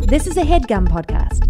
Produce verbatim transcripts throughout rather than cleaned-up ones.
This is a HeadGum podcast.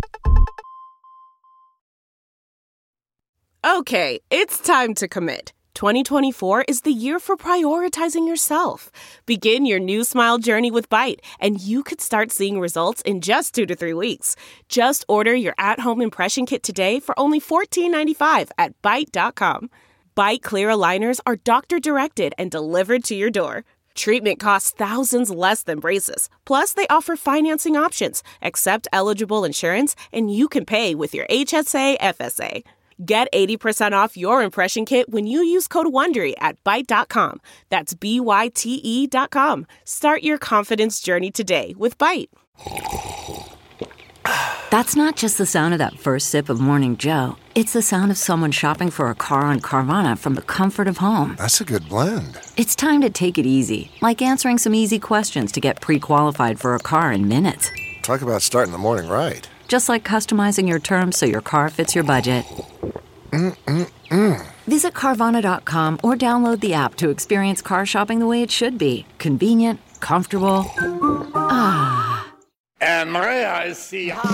Okay, it's time to commit. twenty twenty-four is the year for prioritizing yourself. Begin your new smile journey with Byte, and you could start seeing results in just two to three weeks. Just order your at-home impression kit today for only fourteen ninety-five at byte dot com. Byte clear aligners are doctor-directed and delivered to your door. Treatment costs thousands less than braces. Plus, they offer financing options, accept eligible insurance, and you can pay with your H S A F S A. Get eighty percent off your impression kit when you use code WONDERY at byte dot com. That's B Y T E dot com. Start your confidence journey today with Byte. That's not just the sound of that first sip of Morning Joe. It's the sound of someone shopping for a car on Carvana from the comfort of home. That's a good blend. It's time to take it easy, like answering some easy questions to get pre-qualified for a car in minutes. Talk about starting the morning right. Just like customizing your terms so your car fits your budget. Mm-mm-mm. Visit Carvana dot com or download the app to experience car shopping the way it should be. Convenient, comfortable. Ah. And my eyes see. I'm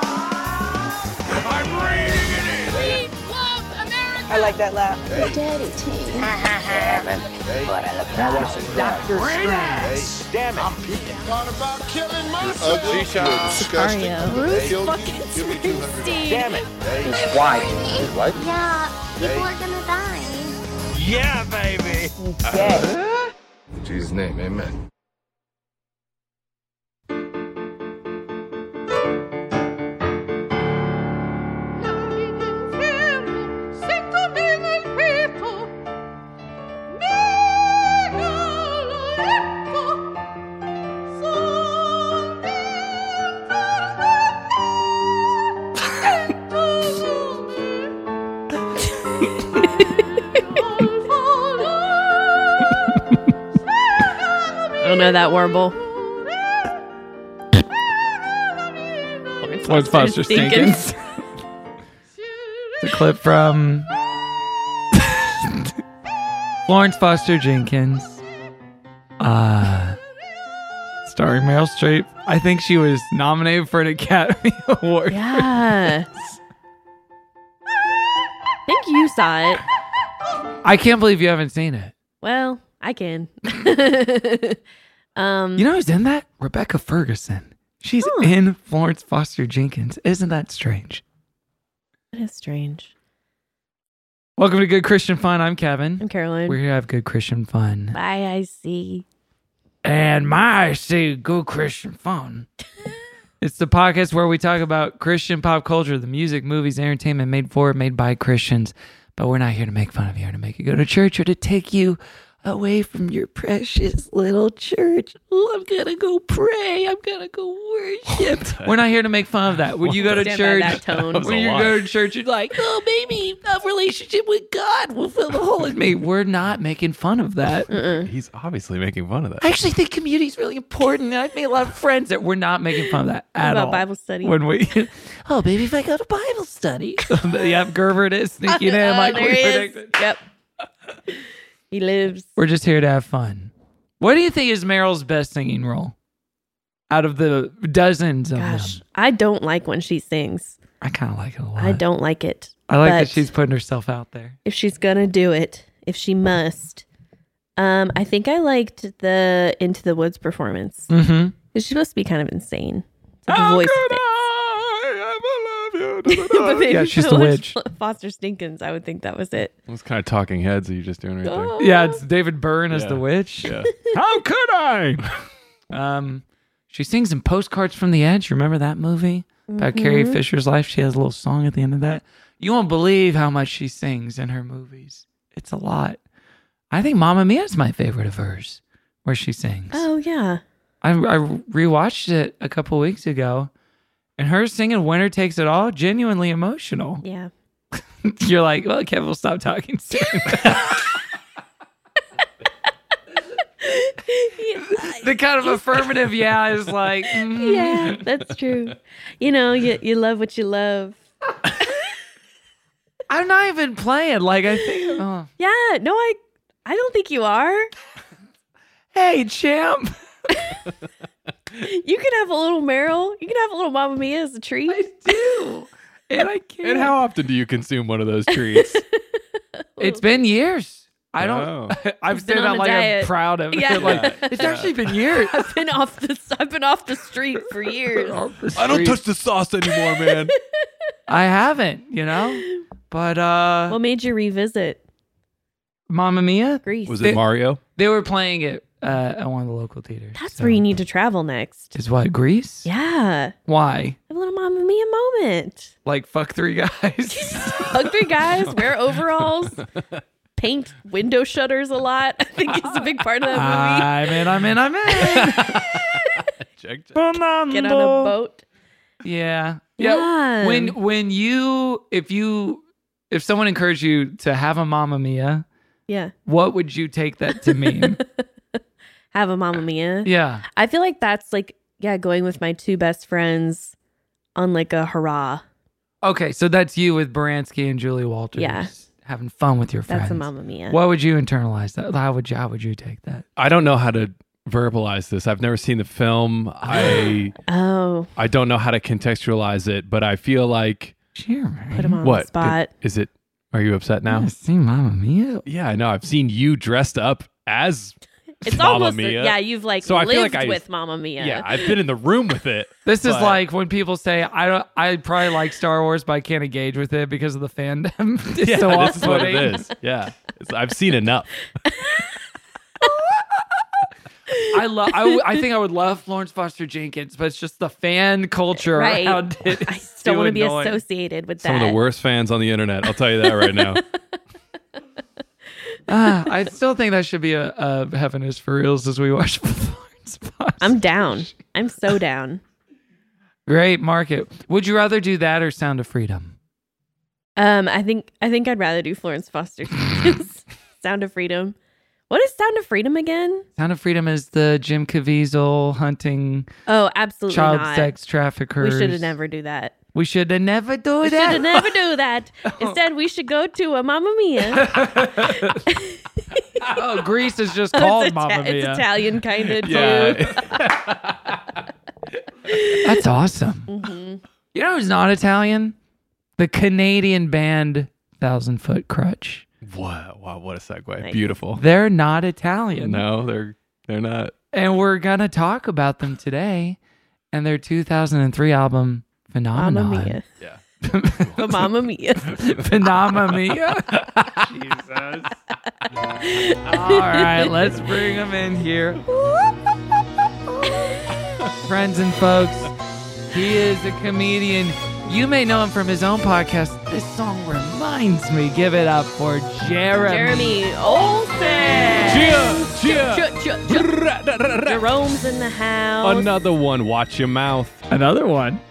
reading it in. We love America. I like that laugh. Hey. Daddy team. Hey. What I look Now watch it. Doctor Strange. Damn it. I'm thought about killing myself. Ugly, disgusting. Bruce fucking Springsteen. Damn it. It's white. It's white? Yeah, people are gonna die. Yeah, baby. Uh, in Jesus' name, amen. I don't know that warble. Florence Foster Jenkins. It's a clip from Florence Foster Jenkins, uh, starring Meryl Streep. I think she was nominated for an Academy Award. Yes. I think you saw it. I can't believe you haven't seen it. Well, I can. um, You know who's in that? Rebecca Ferguson. She's huh. in Florence Foster Jenkins. Isn't that strange? That is strange. Welcome to Good Christian Fun. I'm Kevin. I'm Caroline. We're here to have good Christian fun. Bye, I see. And my I see good Christian fun. It's the podcast where we talk about Christian pop culture, the music, movies, entertainment made for, made by Christians. But we're not here to make fun of you or to make you go to church or to take you away from your precious little church. Oh, I'm going to go pray. I'm going to go worship. We're not here to make fun of that. When you go to Stand church, by that tone. when you go to church, you're like, oh, maybe a relationship with God will fill the hole in me. We're not making fun of that. Uh-uh. He's obviously making fun of that. I actually think community is really important, and I've made a lot of friends that we're not making fun of that What at about all. Bible study? When we, oh, baby, if I go to Bible study. Yep, Gerber it is sneaking in like there we he is. predicted. Yep. He lives. We're just here to have fun. What do you think is Meryl's best singing role out of the dozens of Gosh, them? I don't like when she sings. I kind of like it a lot. I don't like it. I like but that she's putting herself out there. if she's gonna do it, if she must. Um, I think I liked the Into the Woods performance. Mm-hmm. She's supposed to be kind of insane. So the voice fits. But maybe Yeah, she's if the it was witch. Foster Stinkins, I would think that was it. What kind of talking heads are you just doing right there? Oh. Yeah, it's David Byrne as Yeah. the witch. Yeah. How could I? um, she sings in Postcards from the Edge. Remember that movie about Carrie Mhm. Fisher's life? She has a little song at the end of that. You won't believe how much she sings in her movies. It's a lot. I think Mamma Mia is my favorite of hers, where she sings. Oh yeah. I, I rewatched it a couple weeks ago, and her singing "Winner Takes It All" genuinely emotional. Yeah. You're like, well, Kevin will stop talking soon. The kind of affirmative yeah is like, mm. Yeah, that's true. You know, you you love what you love. I'm not even playing. Like, I think, oh. Yeah, no, I I don't think you are. Hey, champ. You can have a little Meryl. You can have a little Mamma Mia as a treat. I do. And I can't. And how often do you consume one of those treats? It's been years. I don't. Oh. I'm He's been saying on that a like diet. I'm proud of it. Yeah. Like it's actually been years. I've been off the I've been off the street for years. I don't touch the sauce anymore, man. I haven't, you know. But uh, What made you revisit Mamma Mia, Greece? Was They- it Mario? they were playing it uh, at one of the local theaters. That's so- where you need to travel next. Is what Greece? Yeah, Why? have a little Mamma Mia moment. Like fuck three guys. Hug three guys, wear overalls, paint window shutters a lot. I think is a big part of that movie. I'm in. I'm in. I'm in. Check, check. Get on a boat. Yeah. yeah. Yeah. When when you if you if someone encouraged you to have a Mamma Mia, Yeah, what would you take that to mean? have a Mamma Mia. Yeah. I feel like that's like yeah, going with my two best friends on like a hurrah. Okay, so that's you with Baranski and Julie Walters. Yeah. Having fun with your friends. That's a Mamma Mia. What would you internalize that? How would you how would you take that? I don't know how to verbalize this. I've never seen the film. I Oh, I don't know how to contextualize it, but I feel like Cheer, man. put him on what the spot. Is it? Are you upset now? I've seen Mamma Mia. Yeah, I know. I've seen you dressed up as It's Mamma almost Mia. yeah. You've like So I lived feel like I- with Mamma Mia. Yeah, I've been in the room with it. This is But- like when people say I don't. I probably like Star Wars, but I can't engage with it because of the fandom. It's Yeah, so this is what off-putting. it is. Yeah, It's- I've seen enough. I love. I, w- I think I would love Florence Foster Jenkins, but it's just the fan culture Right. around it. I is just don't too want to be annoying. associated with Some that. of the worst fans on the internet. I'll tell you that right now. Ah, I still think that should be a, a Heaven is for Reals as we watch Florence Foster. I'm down. I'm so down. Great market. Would you rather do that or Sound of Freedom? Um, I think I think I'd rather do Florence Foster Jenkins. Sound of Freedom. What is Sound of Freedom again? Sound of Freedom is the Jim Caviezel hunting Oh, absolutely child not. sex traffickers. We should have never do that. We should have never do We should that. have never do that. Instead, we should go to a Mamma Mia. Oh, Greece is just It's called Ita- Mamma Mia. It's Italian kind of too. Yeah. That's awesome. Mm-hmm. You know who's not Italian? The Canadian band Thousand Foot Crutch. Wow, wow, what a segue. Nice. Beautiful. They're not Italian. No, they're they're not. And we're going to talk about them today and their two thousand three album, Phenomenon. Mamma Mia. Yeah. The Mamma Mia. Phenomena Mia. Jesus. All right, let's bring them in here. Friends and folks, he is a comedian. You may know him from his own podcast. This song reminds me. Give it up for Jeremy. Jeremy Olsen. Cheer, cheer. Ch- ch- ch- Jerome's in the house. Another one. Watch your mouth. Another one.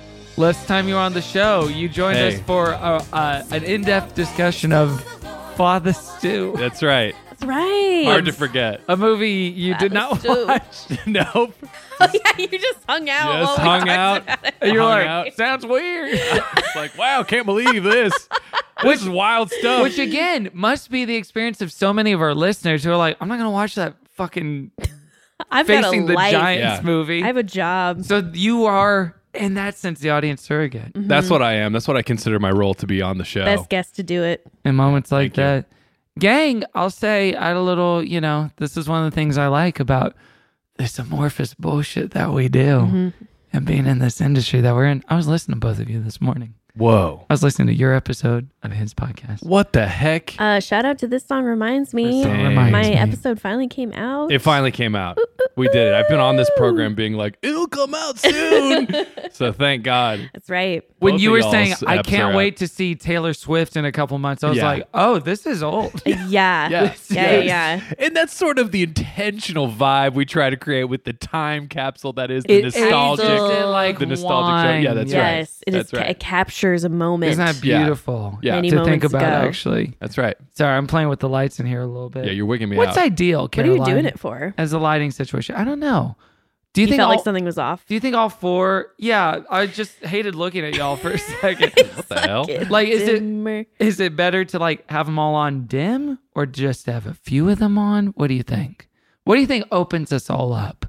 Last time you were on the show, you joined Hey. us for uh, uh, an in-depth discussion of Father Stew, That's right. That's right. Hard to forget. a movie you did not Father Stew. watch. Nope. Oh, yeah, you just hung out. while Just we hung talked out. about it. And you're Hung like, out. sounds weird. It's like, wow, can't believe this. This is wild stuff. Which again must be the experience of so many of our listeners who are like, I'm not gonna watch that fucking I've Facing got a the life. Giants Yeah. movie. I have a job. So you are, in that sense, the audience surrogate. That's what I am. That's what I consider my role to be on the show. Best guest to do it. In moments like Thank you. that. Gang, I'll say I had a little, you know, this is one of the things I like about this amorphous bullshit that we do Mm-hmm. and being in this industry that we're in. I was listening to both of you this morning. Whoa. I was listening to your episode of his podcast. What the heck? Uh, shout out to This Song Reminds Me. This Song Dang. Reminds My Me. episode finally came out. It finally came out. We did it. I've been on this program being like, it'll come out soon. So thank God. That's right. When Both you of were y'all's saying, I apps can't are wait out. to see Taylor Swift in a couple months, I was Yeah. like, oh, this is old. Uh, Yeah. Yes, Yeah, yes. yeah, yeah. And that's sort of the intentional vibe we try to create with the time capsule that is the It nostalgic. ages it like the nostalgic show. wine. Yeah, that's right. Yes. It That's is. right. It captures a moment. Isn't that Yeah. beautiful? Yeah. Many To think moments about, ago. actually. That's right. Sorry, I'm playing with the lights in here a little bit. Yeah, you're wigging me What's out. ideal, What are Caroline? you doing it for? As a lighting situation? I don't know. Do you, You think felt all, like something was off. Do you think all four? Yeah, I just hated looking at y'all for a second. What the hell? Like, is it Dimmer. is it better to like have them all on dim or just have a few of them on? What do you think? What do you think opens us all up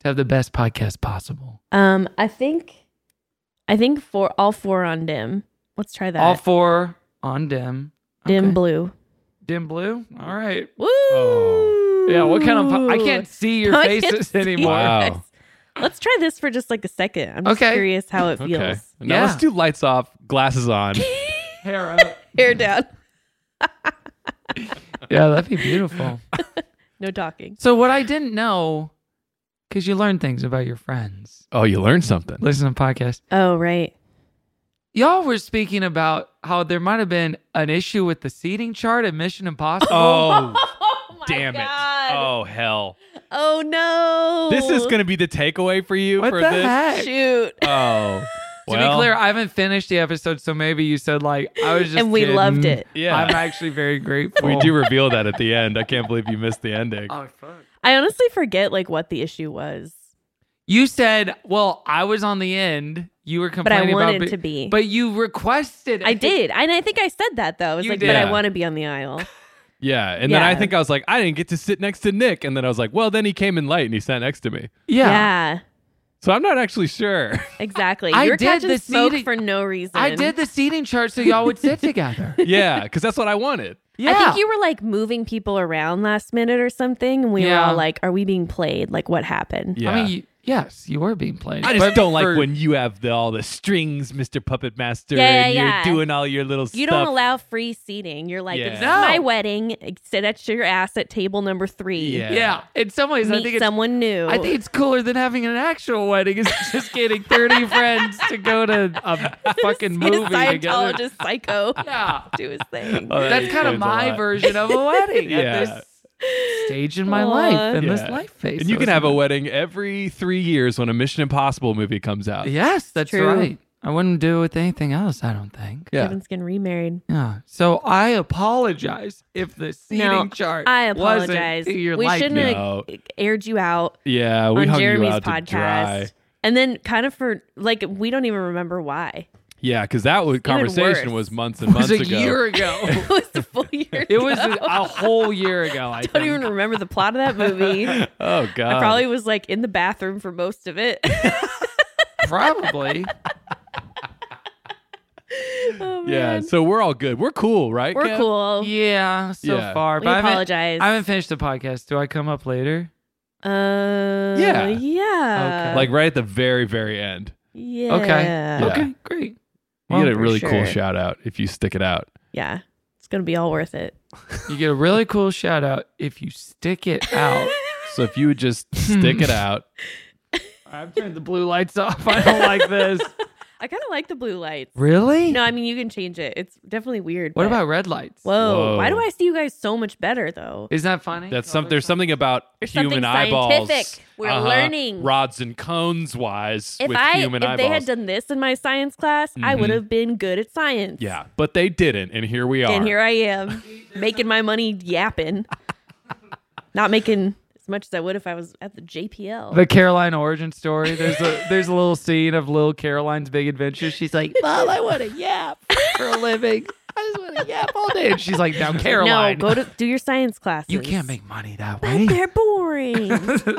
to have the best podcast possible? Um, I think, I think for all four on dim. Let's try that. All four on dim. Dim Okay. blue. Dim blue. All right. Woo! Oh. Yeah. What kind of? Po- I can't see your I can't faces see anymore. Wow. you guys. Let's try this for just like a second. I'm just Okay. curious how it feels. Okay. Now Yeah. let's do lights off, glasses on. Hair up. Hair down. Yeah, that'd be beautiful. No talking. So what I didn't know, because you learn things about your friends. Oh, you learned something. Listen to podcasts. Oh, right. Y'all were speaking about how there might have been an issue with the seating chart at Mission Impossible. Oh, Oh my damn God. it. Oh, hell. Oh no. This is going to be the takeaway for you What for the this? heck? shoot. Oh. To Well, be clear, I haven't finished the episode, so maybe you said like I was just And we kidding. loved it. Yeah. I'm actually very grateful. we do reveal that at the end. I can't believe you missed the ending. Oh fuck. I honestly forget like what the issue was. You said, well, I was on the end. You were I complaining wanted about to be. But you requested. I did. And I think I said that though. I was You like, did. but I Yeah. want to be on the aisle. Yeah. And then I Yeah. think I was like, I didn't get to sit next to Nick. And then I was like, well, then he came in late and he sat next to me. Yeah. Yeah. So I'm not actually sure. Exactly. I You're did catching the smoke seating- for no reason. I did the seating chart so y'all would sit together. Yeah. Because that's what I wanted. Yeah. I think you were like moving people around last minute or something. And we Yeah. were all like, are we being played? Like what happened? Yeah. I mean, you, yes, you were being played. I just But don't like for- when you have the, all the strings, Mister Puppet Master, Yeah, and yeah, you're yeah. doing all your little You stuff. don't allow free seating. You're like, Yeah. it's No. my wedding. Sit at your ass at table number three. Yeah. Yeah. In some ways, I Meet think it's someone new. I think it's cooler than having an actual wedding. Is just getting thirty friends to go to a fucking See a movie together. Scientologist psycho Yeah. do his thing. Oh, that That's kind of explains a my lot. version of a wedding Yeah. at this stage in my Aw. life, in Yeah. this life phase. And you So can it's have a not- wedding every three years when a Mission Impossible movie comes out. Yes, that's True. right. I wouldn't do it with anything else, I don't think. Yeah. Kevin's getting remarried. Yeah. So I apologize if the seating No, chart I wasn't apologize. to your We liking. shouldn't No. have aired you out Yeah, we on hung Jeremy's you out to podcast. dry. And then kind of for like we don't even remember why. Yeah, because that was, conversation worse. was months and It was months a ago. year ago. It was a full year. It was a, ago. a whole year ago, I I don't think. even remember the plot of that movie. Oh God! I probably was like in the bathroom for most of it. Probably. Oh, Yeah, man. so we're all good. We're cool, right? We're Kev? cool. Yeah, so Yeah. far. We but I haven't- apologize. I haven't finished the podcast. Do I come up later? Uh, Yeah. yeah. Okay. Like right at the very, very end. yeah. Okay. Yeah. Okay, great. You Well, get a for really cool sure. shout out if you stick it out. Yeah. It's gonna be all worth it. You get a really cool shout out if you stick it out. So if you would just stick it out. I've turned the blue lights off. I don't like this. I kind of like the blue lights. Really? No, I mean you can change it. It's definitely weird. What but- about red lights? Whoa. Whoa. Why do I see you guys so much better though? Isn't that funny? That's some. There's something about There's human something eyeballs. scientific. We're uh-huh, learning. rods and cones wise If with I human if eyeballs. they had done this in my science class, I would Mhm. have been good at science. yeah, but they didn't, and here we are. And here I am, making my money yapping. Not making as much as I would if I was at the J P L. The Caroline origin story. There's a there's a little scene of little Caroline's big adventure. She's like, Mom, I want to yap for a living. I just want to yap all day. And she's like, now Caroline, No, go to do your science classes. you can't make money that way. They're boring.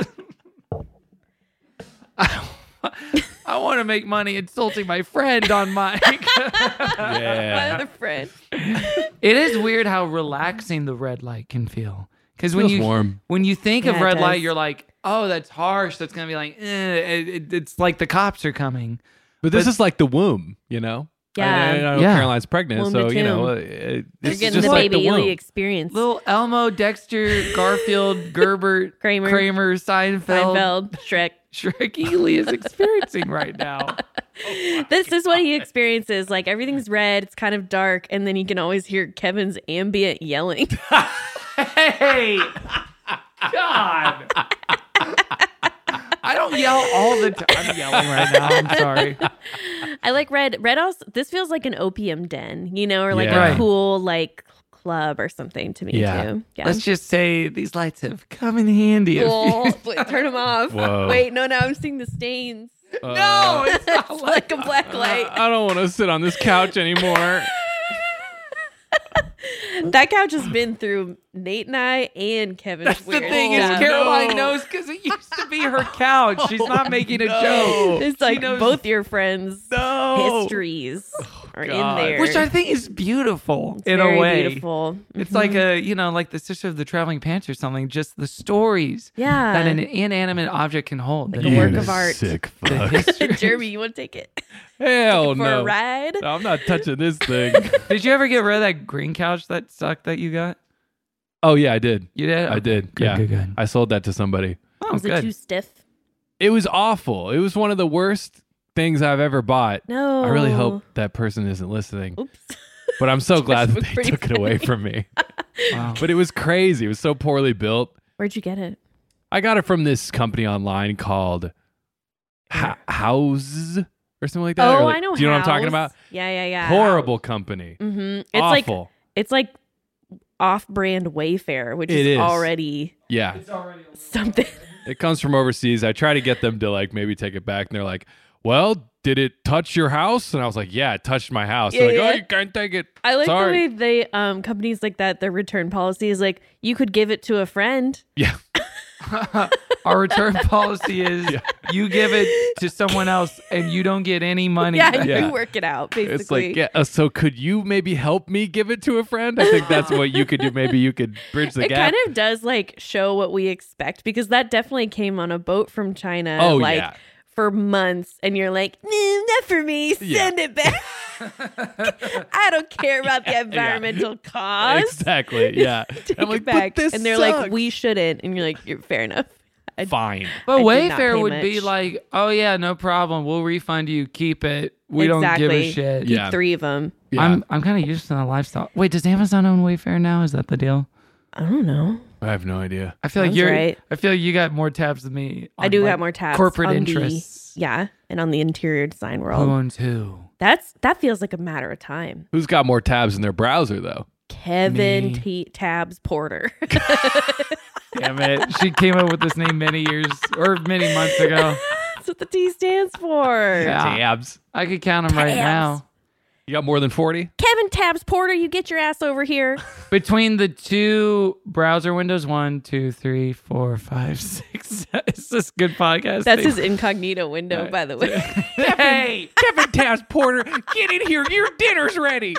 I want to make money insulting my friend on mic. My Yeah. other friend. It is weird how relaxing the red light can feel. Because when Feels you warm. when you think Yeah, of it red light, does. you're like, oh, that's harsh. That's gonna be like, eh. it, it- it's like the cops are coming. But this But- is like the womb, you know? Yeah. I, I know Yeah. Caroline's pregnant, Womb so, to you know, tomb. it, it- You're this is getting just the like baby the Ely womb. experience. Little Elmo, Dexter, Garfield, Gerbert, Kramer. Kramer, Seinfeld, Seinfeld, Shrek. Shrek Ely is experiencing right now. This is what he experiences. Like everything's red, it's kind of dark, and then you can always hear Kevin's ambient yelling. Hey, God. I don't yell all the time. I'm yelling right now. I'm sorry. I like red. Red also. This feels like an opium den, you know, or like Yeah. a Right. cool like club or something to me Yeah. too. Yeah. Let's just say these lights have come in handy. a Oh, few- wait, turn them off. Whoa. Wait, no, now I'm seeing the stains. No, it's not It's like a black light. I don't want to sit on this couch anymore. That couch has been through Nate and I and Kevin's That's the weird thing is stuff. Caroline no. knows because it used to be her couch. She's not making a joke. It's like knows- both your friends' No. histories are in God. there. Which I think is beautiful It's in very a way. beautiful. It's Mhm. like a, you know, like the Sister of the Traveling Pants or something. Just the stories Yeah. that an inanimate object can hold. Like The a work history- of art. Sick the fuck. history. Jeremy, you want to take it Hell for no. a ride? No, I'm not touching this thing. Did you ever get rid of that green couch that sucked that you got? Oh yeah, I did. You did? I did. Good, yeah. good, good. I sold that to somebody. Oh, Was it good. too stiff? It was awful. It was one of the worst things I've ever bought. No. I really hope that person isn't listening. Oops. But I'm so glad that was they pretty took it away funny. from me. Wow. But it was crazy. It was so poorly built. Where'd you get it? I got it from this company online called ha- House or something like that. Oh, Or like- I know. Do you know what I'm talking House. about? Yeah, yeah, yeah. Horrible company. Mm-hmm. It's like Awful. it's like off-brand Wayfair, which It is, is. already yeah. something. It comes from overseas. I try to get them to like maybe take it back, and they're like, "Well, did it touch your house?" And I was like, "Yeah, it touched my house." They're Yeah, like, yeah. "Oh, you can't take it." I like Sorry. the way they um companies like that. Their return policy is like you could give it to a friend. Yeah, Our return policy is you give it to someone else and you don't get any money. Yeah, back. Yeah. you work it out. Basically, it's like, yeah. uh, so could you maybe help me give it to a friend? I think that's what you could do. Maybe you could bridge the it gap. kind of does like show what we expect because that definitely came on a boat from China. Oh, like, yeah. For months, and you're like, "Mm, not for me. Send it back. I don't care about the environmental cost. Exactly. Yeah. Take I'm like, it back." but this and they're sucks. like, "We shouldn't," and you're like, "You're fair enough." I- Fine. But I did not Wayfair pay would be much. like, oh, yeah, no problem. We'll refund you. Keep it. We exactly. don't give a shit. Keep Yeah. three of them. Yeah. I'm I'm kind of used to the lifestyle. Wait, does Amazon own Wayfair now? Is that the deal? I don't know. I have no idea. I feel like Sounds you're. right. I feel like you got more tabs than me. I on, do like, got more tabs. Corporate on the- interests. yeah, and on the interior design Who world. owns who? That's that feels like a matter of time. Who's got more tabs in their browser though? Kevin Me. T- Tabs Porter. Damn it! She came up with this name many years or many months ago. That's what the T stands for. Yeah. Tabs. I could count them right Tabs. now. You got more than forty? Kevin Tabs Porter, you get your ass over here. Between the two browser windows, one, two, three, four, five, six. It's this good podcast. That's his incognito window, by the way. Hey, Kevin Tabs Porter, get in here. Your dinner's ready.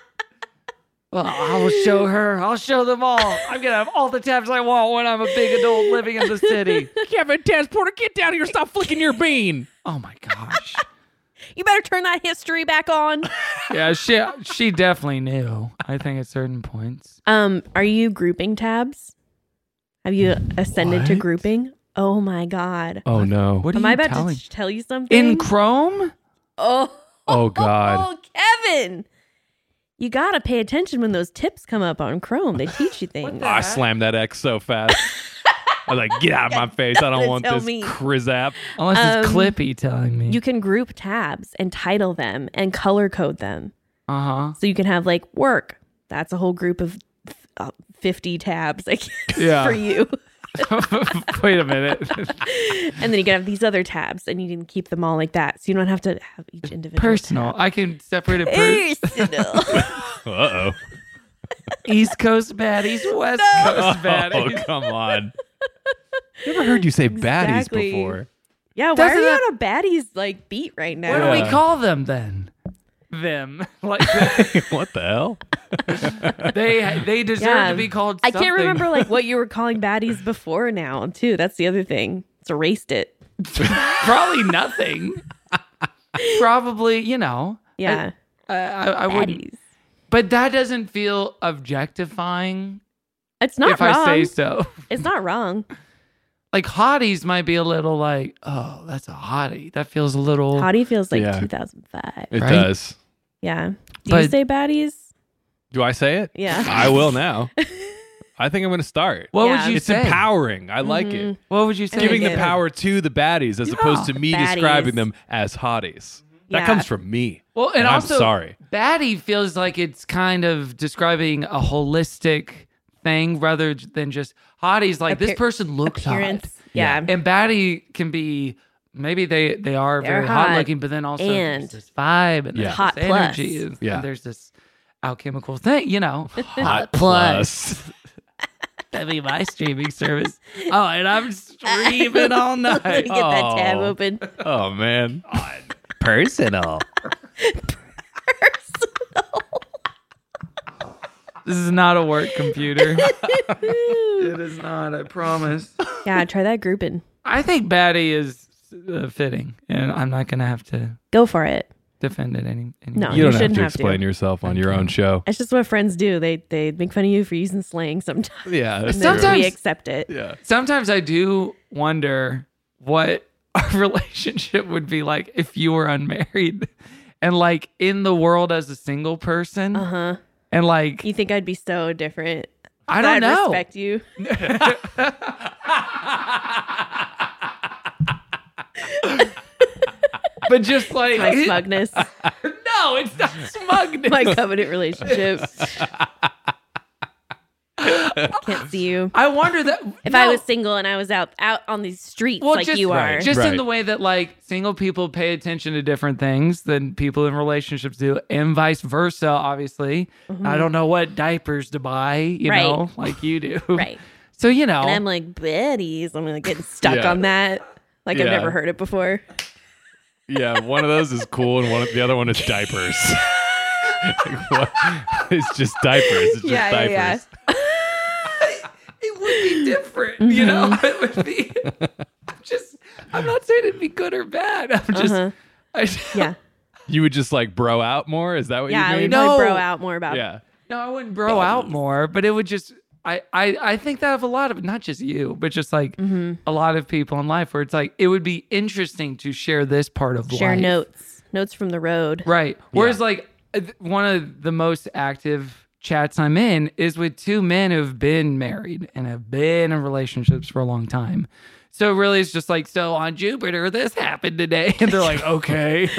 well, I'll show her. I'll show them all. I'm gonna have all the tabs I want when I'm a big adult living in the city. Kevin Tabs Porter, get down here. Stop flicking your bean. Oh my gosh. You better turn that history back on. Yeah, she she definitely knew. I think at certain points. Um, are you grouping tabs? Have you ascended to What? grouping? Oh my god. Oh no. What are Am you I about telling? to t- tell you something? In Chrome? oh, Oh, God. Oh, Kevin. You gotta pay attention when those tips come up on Chrome. They teach you things. I slammed that X so fast. I was like, get out of my face. I don't Don't want tell this me. Criz app. Unless it's Um, Clippy telling me. You can group tabs and title them and color code them. Uh huh. So you can have like work. That's a whole group of uh, fifty tabs, I guess, Yeah. for you. Wait a minute. And then you can have these other tabs and you can keep them all like that. So you don't have to have each individual Personal. I can separate it. Per- Personal. Uh-oh. East Coast baddies, West Coast Oh, baddies. come on. Never heard you say baddies Exactly. before. yeah, why Doesn't are you that- on a baddies like beat right now? What do we Yeah. call them then? Them. Like What the hell? they they deserve Yeah. to be called I something. can't remember like what you were calling baddies before now, too. That's the other thing. It's erased it. Probably nothing. Probably, you know. Yeah. I, I, I wouldn't. Baddies. But that doesn't feel objectifying It's not if wrong. I say so. It's not wrong. Like hotties might be a little like, oh, that's a hottie. That feels a little. Hottie feels like Yeah. two thousand five. It Right? does. Yeah. Do you But- say baddies? Do I say it? Yeah. I will now. I think I'm going to start. What Yeah. would you It's say? empowering. I like it. What would you say? Giving the it. power to the baddies as opposed to me Baddies. describing them as hotties. That Yeah. comes from me. Well, and, And I'm also, sorry. baddie feels like it's kind of describing a holistic thing rather than just hotties. Like this Appear- person looks Appearance. hot. Yeah. And baddie can be maybe they they are They're very hot hot looking, but then also and there's this vibe and Yeah. there's Hot this plus. energy and, Yeah. and there's this alchemical thing, you know. Hot plus. That'd be my streaming service. Oh, and I'm streaming all night. Let me get that tab Oh. open. Oh man. Personal. This is not a work computer. It is not, I promise. Yeah, try that grouping. I think baddie is uh, fitting, and I'm not going to have to Go for it. defend it any, anymore. No. You don't have shouldn't to have to. explain yourself on your own show. It's just what friends do. They they make fun of you for using slang sometimes. Yeah. And That's then true. Sometimes- we accept it. Yeah. Sometimes I do wonder what our relationship would be like if you were unmarried and like in the world as a single person. Uh huh. And like, You think I'd be so different? I don't I'd know. respect you. but just like, My smugness. no, it's not smugness. My covenant relationship. Can't see you. I wonder that If no. I was single and I was out out on these streets Well, like just- you are. Right. just in Right. the way that like single people pay attention to different things than people in relationships do, and vice versa. Obviously, I don't know what diapers to buy, you Right. know, like you do. Right. So you know, And I'm like, Betty's. I'm like getting stuck Yeah. on that. Like I've Yeah. never heard it before. Yeah, one of those is cool, and one of, the other one is diapers. What? It's just diapers. It's just Yeah, yeah, diapers. yeah. it would be different, you know. Mm-hmm. It would be. I'm just. I'm not saying it'd be good or bad. I'm just. Uh-huh. I, Yeah. You would just like bro out more? Is that what Yeah, you we'd mean? probably No. bro out more about Yeah. No, I wouldn't bro out more, but it would just. I, I, I think that of a lot of not just you, but just like Mm-hmm. a lot of people in life where it's like it would be interesting to share this part of share life. notes. Notes from the road. Right. Whereas Yeah. like uh, th- one of the most active chats I'm in is with two men who've been married and have been in relationships for a long time. So really it's just like, so on Jupiter, this happened today. And they're like, okay.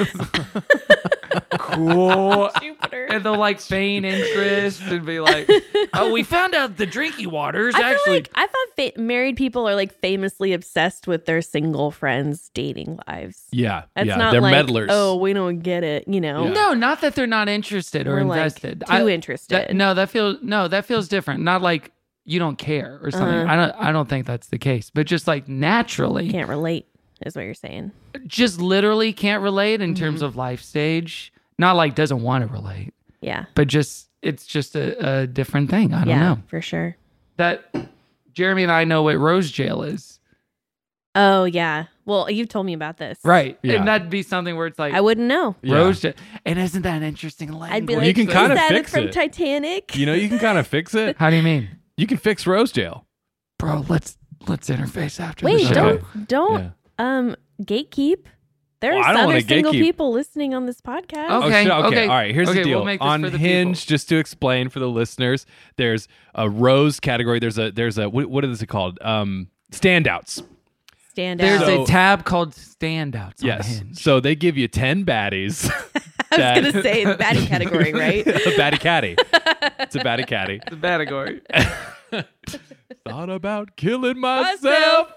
Cool. Jupiter. And they'll like feign interest and be like, oh, we found out the drinking water is I feel actually. like I thought fa- married people are like famously obsessed with their single friends' dating lives. Yeah. It's yeah. not They're like, meddlers. oh, we don't get it, you know. Yeah. No, not that they're not interested or We're, like, invested. too interested. that- no, that feels no, that feels different. Not like you don't care or something. Uh-huh. I don't. I don't think that's the case. But just like naturally, Can't relate, is what you're saying. just literally can't relate in terms Mm-hmm. of life stage. Not like doesn't want to relate, Yeah. but just it's just a, a different thing. I don't yeah, know for sure. that. Jeremy and I know what Rose Jail is, Oh, yeah. Well, you've told me about this. right? Yeah. And that'd be something where it's like I wouldn't know. Yeah. Rose Jail. And isn't that an interesting language? I'd be Well, like, you can is kinda that fix from it. Titanic? You know, you can kind of fix it. How do you mean, You can fix Rose Jail. bro? Let's let's interface after Wait, the show. don't don't Yeah. um gatekeep. There's Well, I don't other wanna single gatekeep. people listening on this podcast. Oh, Oh, Okay, shit, okay. okay. All right. Here's Okay, the deal. we'll make this On for the Hinge, people. just to explain for the listeners, there's a rose category. There's a there's a what, what is it called? Um, standouts. Stand There's out. So- a tab called standouts on Yes. Hinge. So they give you ten baddies. I was gonna say the baddie category, right? a batty caddy. It's a batty caddy. The category. Thought about killing myself. Myself.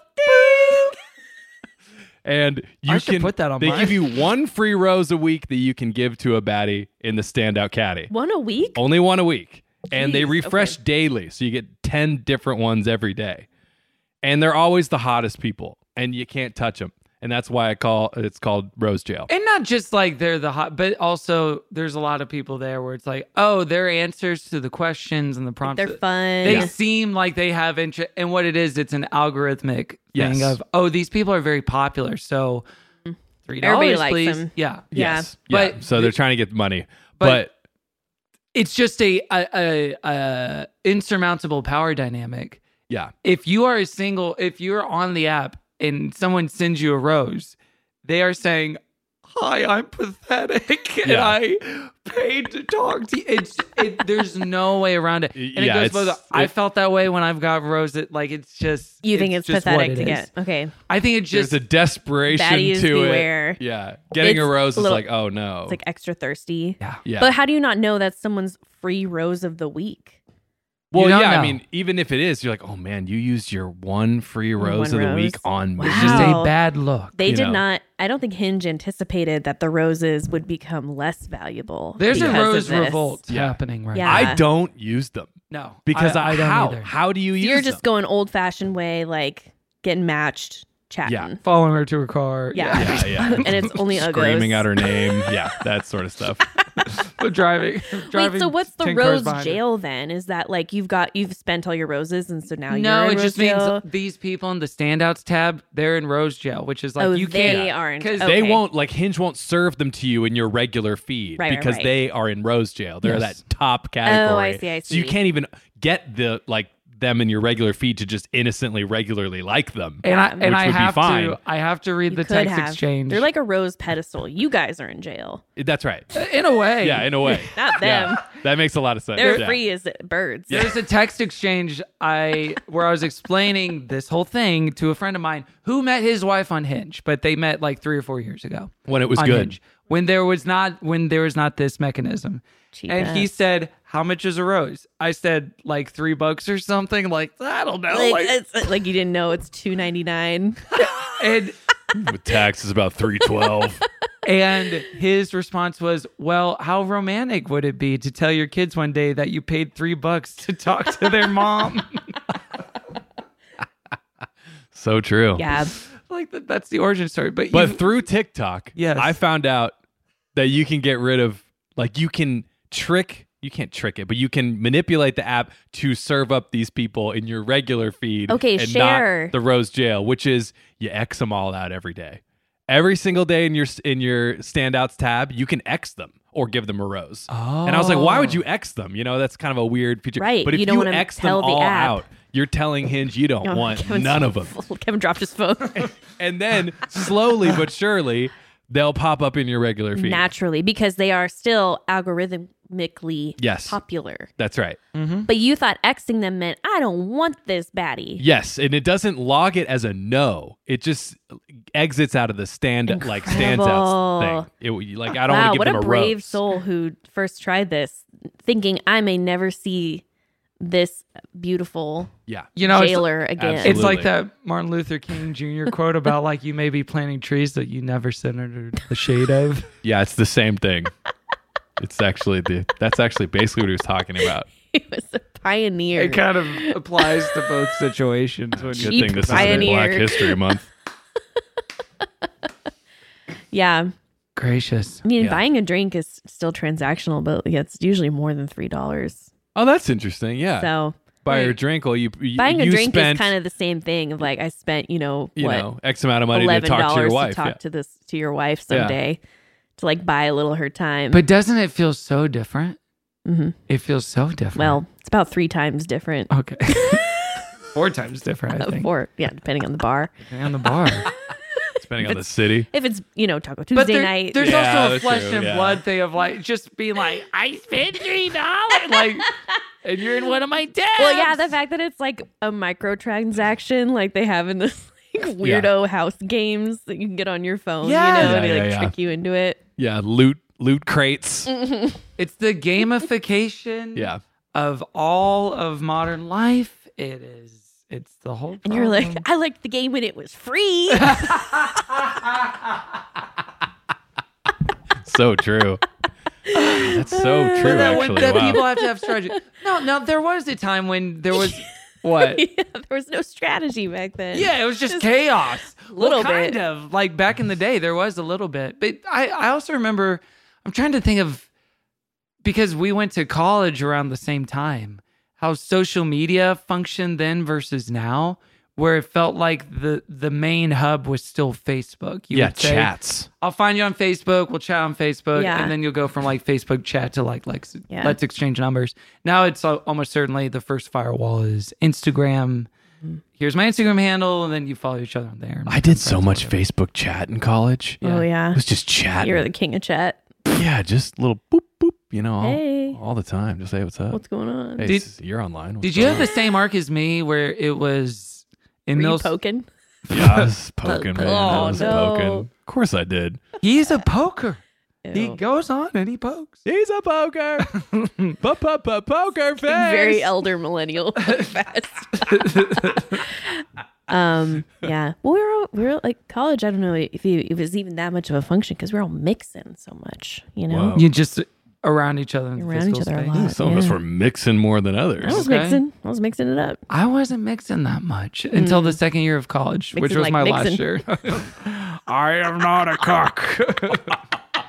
And you I should can put that on They mine. give you one free rose a week that you can give to a baddie in the standout caddy. One a week? Only one a week. And they Jeez, refresh okay. daily. So you get ten different ones every day. And they're always the hottest people. And you can't touch them. And that's why I call it's called Rose Jail. And not just like they're the hot, but also there's a lot of people there where it's like, oh, their answers to the questions and the prompts. They're fun. They seem like they have interest. And what it is, it's an algorithmic Yes. thing of, oh, these people are very popular. So three Everybody dollars, likes please. them. Yeah. Yeah. Yes. But- yeah. So they're trying to get money. but- But, It's just a, a, a, a insurmountable power dynamic. yeah. If you are a single, if you're on the app and someone sends you a rose, they are saying, hi, I'm pathetic and Yeah. I paid to talk to you. It's, it, there's no way around it. And Yeah, it goes it's- both. I it- felt that way when I've got rose. It, like, it's just. You think it's, just what pathetic it to is. get. Okay. I think it's just. There's a desperation Baddies to beware. it. Yeah. Getting a It's rose a is little- like, oh no. It's like extra thirsty. yeah. yeah. But how do you not know that's someone's free rose of the week? Well, don't yeah, know. I mean, even if it is, you're like, oh man, you used your one free rose One of the rose. week on me. Wow. It's just a bad look. They You did know. not. I don't think Hinge anticipated that the roses would become less valuable. There's a because of rose this. revolt Yeah. happening right Yeah. now. I don't use them No, because I, I don't how? either. How do you So use you're just them? going old fashioned way, like getting matched, chatting. Yeah. Following her to her car. Yeah. Yeah, yeah. And it's only Screaming uggos. out her name. Yeah, that sort of stuff. driving. driving Wait, so what's the ten cars rose behind her. jail then? Is that like you've got you've spent all your roses and so now No, you're in it just rose means jail? these people in the standouts tab, they're in rose jail, which is like Oh, you they can't. aren't. 'cause Okay. They won't like Hinge won't serve them to you in your regular feed Right, right, because right. they are in rose jail. They're Yes. that top category. Oh, I see, I So you see. can't even get the like them in your regular feed to just innocently regularly like them. And I Yeah. and Which I would be have fine. to I have to read You the could text have. exchange. They're like a rose pedestal. You guys are in jail. That's right. in a way. Yeah, in a way. Not them. Yeah, that makes a lot of sense. They're yeah. free as birds. There's a text exchange I where I was explaining this whole thing to a friend of mine who met his wife on Hinge, but they met like three or four years ago. When it was on good. Hinge, when there was not when there was not this mechanism. And he Cheapest. said, "How much is a rose?" I said, "Like three bucks or something." Like I don't know. Like, Like, it's, like you didn't know it's two ninety nine. and With tax is about three twelve. and his response was, "Well, how romantic would it be to tell your kids one day that you paid three bucks to talk to their mom?" So true. Yeah. Like that, that's the origin story. But But you, through TikTok, Yes. I found out that you can get rid of, like, you can trick, you can't trick it, but you can manipulate the app to serve up these people in your regular feed. Okay, and share. not the rose jail, which is you X them all out every day. Every single day in your in your standouts tab, you can X them or give them a rose. Oh. And I was like, why would you X them? You know, that's kind of a weird feature. Right, But if you you, don't wanna X them tell the all app. out, you're telling Hinge you don't No, want Kevin's- none of them. Kevin dropped his phone. And then slowly but surely, they'll pop up in your regular feed. Naturally, because they are still algorithmically Yes. popular. That's right. But you thought Xing them meant, I don't want this baddie. Yes, and it doesn't log it as a no. It just exits out of the stand like stands out Incredible. thing. It, like I don't Wow, want to give what them a a, brave rose. soul who first tried this, thinking I may never see this beautiful Yeah. you know, it's, jailer again. Absolutely. it's like that Martin Luther King Junior quote about like you may be planting trees that you never sit under the shade of. Yeah, it's the same thing. It's actually the that's actually basically what he was talking about. He was a pioneer. It kind of applies to both situations. When Good you Cheap thing this pioneer. is Black History Month. Yeah. gracious. I mean, Yeah. buying a drink is still transactional, but yeah, it's usually more than three dollars. Oh, that's interesting. Yeah. So Buy her a right. drink. Well, you, you buying a you drink spent, is kind of the same thing. Of like, I spent, you know, you what know X amount of money to eleven talk to your dollars wife. to talk yeah. to this to your wife Yeah. someday to like buy a little her time. But doesn't it feel so different? Mhm. It feels so different. well, it's about three times different. okay. Four times different, I think. Or yeah, depending on the bar. Depending on the bar. Depending on the city. If it's you know Taco Tuesday But there- night, there's Yeah, also a that's flesh true, and yeah. blood thing of like just being like, I spent three dollars, like, and you're in one of my tabs. well, yeah, the fact that it's like a microtransaction, like they have in this like, weirdo house games that you can get on your phone. Yeah. You know, Yeah, they yeah, like yeah. trick you into it. Yeah, loot loot crates. It's the gamification Yeah. of all of modern life. It is. It's the whole. And you're like, problem. I liked the game when it was free. So true. That's so true, But that, when, actually. that Wow. people have to have strategy. No, no, there was a time when there was what? Yeah, there was no strategy back then. Yeah, it was just chaos. little well, kind bit. of like back in the day, there was a little bit. But I, I also remember. I'm trying to think of because we went to college around the same time. How social media functioned then versus now, where it felt like the the main hub was still Facebook. You Yeah, would say, chats. I'll find you on Facebook. We'll chat on Facebook, Yeah. and then you'll go from like Facebook chat to like like Yeah. let's exchange numbers. Now it's al- almost certainly the first firewall is Instagram. Here's my Instagram handle, and then you follow each other on there. and I did so friends or much whatever. Facebook chat in college. Oh It yeah. was just chatting. You're the king of chat. yeah, just little boop boop, you know, all, Hey. all the time. Just say what's up. What's going on? Hey, Did- s- you're online. What's Did you going have the same arc as me, where it was in Were you those? poking? on? Yeah, I was poking, man. I Oh, was no. poking. Of course I did. He's a poker. He Ew. goes on and he pokes. He's a poker. Poker face. Very elder millennial fast. um. Yeah. Well, we were all, we were like college. I don't know if, you, if it was even that much of a function because we we're all mixing so much. You know. Whoa. You just around each other in the Around each physical other a space. lot. Some of us Yeah. were mixing more than others. I was Okay. mixing. I was mixing it up. I wasn't mixing that much until the second year of college, which Mixing was like my last mixing. year. I am not a cock.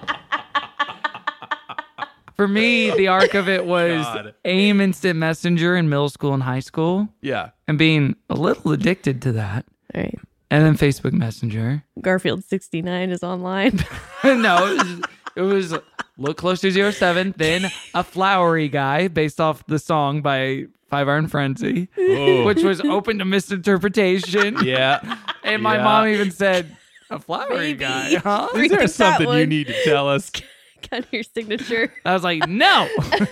For me, the arc of it was God. AIM Instant Messenger in middle school and high school Yeah. and being a little addicted to that. All right. And then Facebook Messenger. Garfield sixty-nine is online. No, it was, it was Look Closer zero seven, then A Flowery Guy based off the song by Five Iron Frenzy, Oh. which was open to misinterpretation. Yeah. And my Yeah. mom even said, A Flowery Maybe. Guy, huh? Is there Read that something you one. need to tell us? Got your signature. I was like, no.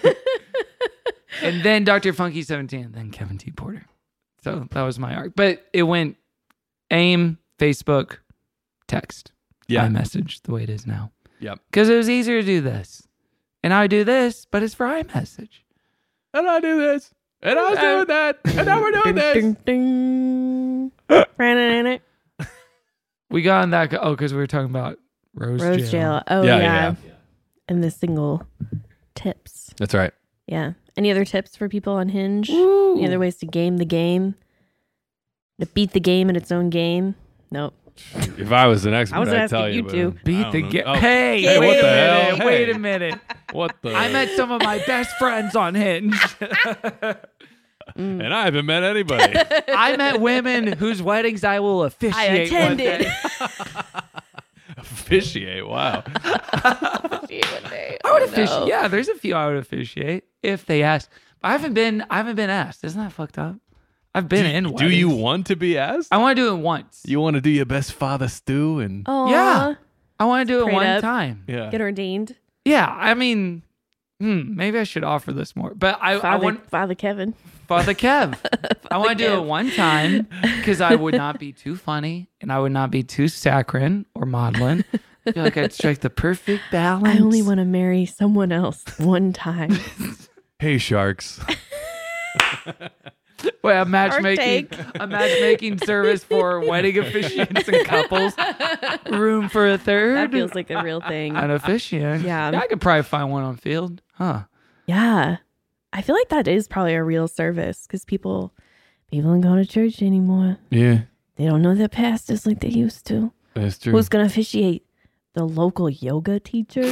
And then Doctor Funky seventeen, and then Kevin T. Porter. So that was my arc. But it went AIM, Facebook, text, Yeah. iMessage, the way it is now. Yep. Because it was easier to do this. And I do this, but it's for iMessage. And I do this. And I was doing that. And now we're doing this. Ding, ding, ding. Ran it. We got on that. Oh, because we were talking about Rose, Rose jail. Oh, Yeah, yeah. yeah. And the single tips. That's right. Yeah. Any other tips for people on Hinge? Ooh. Any other ways to game the game? To beat the game in its own game? Nope. If I was an expert, I was I'd asking tell you. you but two. I Beat don't the know. game. Oh, Hey, Hey, wait what a the minute. hell? Wait Hey. a minute. What the? I met some of my best friends on Hinge. and I haven't met anybody. I met women whose weddings I will officiate. I one attended. day. Officiate. Wow. I would officiate. Yeah, there's a few I would officiate if they ask. I haven't been. I haven't been asked. Isn't that fucked up? I've been in. Do you weddings. want to be asked? I want to do it once. You want to do your best father stew and Oh, Yeah. I want to do it Prayed one up. time. yeah. Get ordained. Yeah, I mean, hmm, maybe I should offer this more. But I, I Father, want Father Kevin. Father Kev. I want to do Kev. it one time because I would not be too funny and I would not be too saccharine or maudlin. I feel like I'd strike the perfect balance. I only want to marry someone else one time. Hey sharks. Well, a matchmaking, Take. a matchmaking service for wedding officiants and couples. Room for a third. That feels like a real thing. An officiant. Yeah. I could probably find one on Field. Huh. Yeah. I feel like that is probably a real service because people people don't go to church anymore. Yeah, They don't know their pastors like they used to. that's true. Who's going to officiate? The local yoga teacher?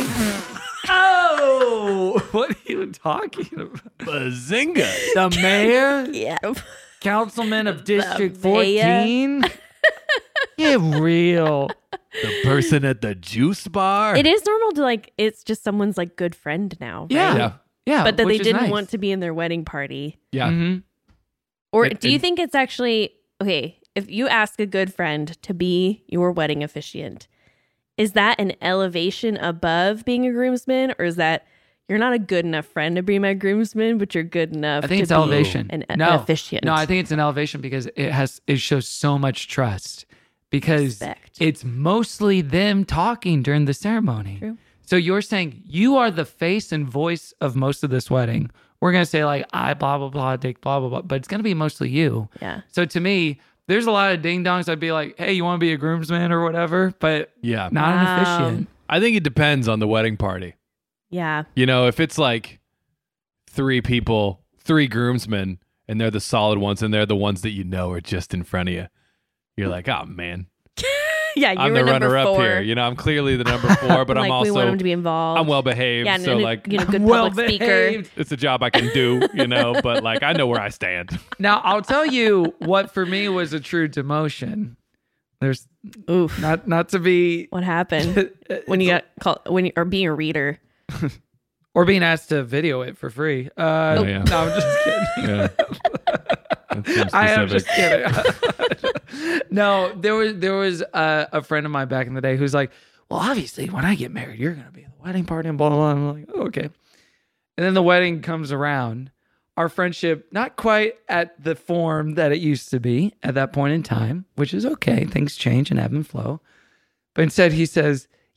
Oh, what are you talking about? Bazinga. The mayor? Yeah. Councilman of District mayor? fourteen? Get real. The person at the juice bar. It is normal to like, it's just someone's like good friend now. Right? Yeah. Yeah. Yeah. But that they which is didn't nice. want to be in their wedding party. Yeah. Mhm. Or It- do you it- think it's actually, okay, if you ask a good friend to be your wedding officiant, is that an elevation above being a groomsman, or is that you're not a good enough friend to be my groomsman, but you're good enough I think to it's be elevation. an, an no, officiant? No, I think it's an elevation because it has it shows so much trust because Respect. it's mostly them talking during the ceremony. True. So you're saying you are the face and voice of most of this wedding. We're gonna say like I blah blah blah, Dick blah blah blah, but it's gonna be mostly you. Yeah. So to me, there's a lot of ding dongs. I'd be like, hey, you want to be a groomsman or whatever, but Yeah. not Wow. an officiant. I think it depends on the wedding party. Yeah. You know, if it's like three people, three groomsmen, and they're the solid ones, and they're the ones that you know are just in front of you, you're like, oh man, Yeah, you I'm were the number runner-up four. here. You know, I'm clearly the number four, but like I'm we want also him to be involved. I'm well behaved, Yeah, so and, like you know, good Well public speaker. behaved. it's a job I can do. You know, but like I know where I stand. Now I'll tell you what for me was a true demotion. There's Oof. not not to be What happened when you got called when you or being a reader? or being asked to video it for free. Uh, Oh, yeah. No, I'm just kidding. Yeah. That seems I am specific. just kidding. No, there was there was a, a friend of mine back in the day who's like, well, obviously when I get married, you're gonna be at the wedding party and blah blah blah. I'm like, oh, okay. And then the wedding comes around. Our friendship not quite at the form that it used to be at that point in time, which is okay. Things change and ebb and flow. But instead, he says,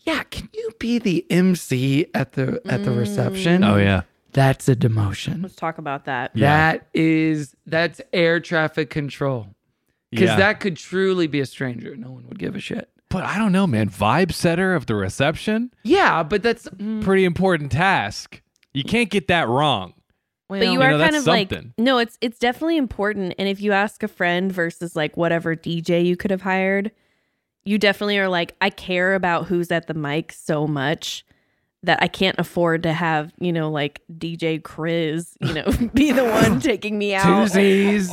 Yeah, can you be the M C at the at the reception? Oh yeah. That's a demotion. Let's talk about that. Yeah. That is that's air traffic control. Because Yeah. that could truly be a stranger. No one would give a shit. But I don't know, man. Vibe setter of the reception, Yeah, but that's mm, pretty important task. You can't get that wrong. But well, you you are know, kind that's of like, something. no, it's it's definitely important. And if you ask a friend versus like whatever D J you could have hired, you definitely are like, I care about who's at the mic so much that I can't afford to have, you know, like D J Chris, you know, be the one taking me out. Tuesdays.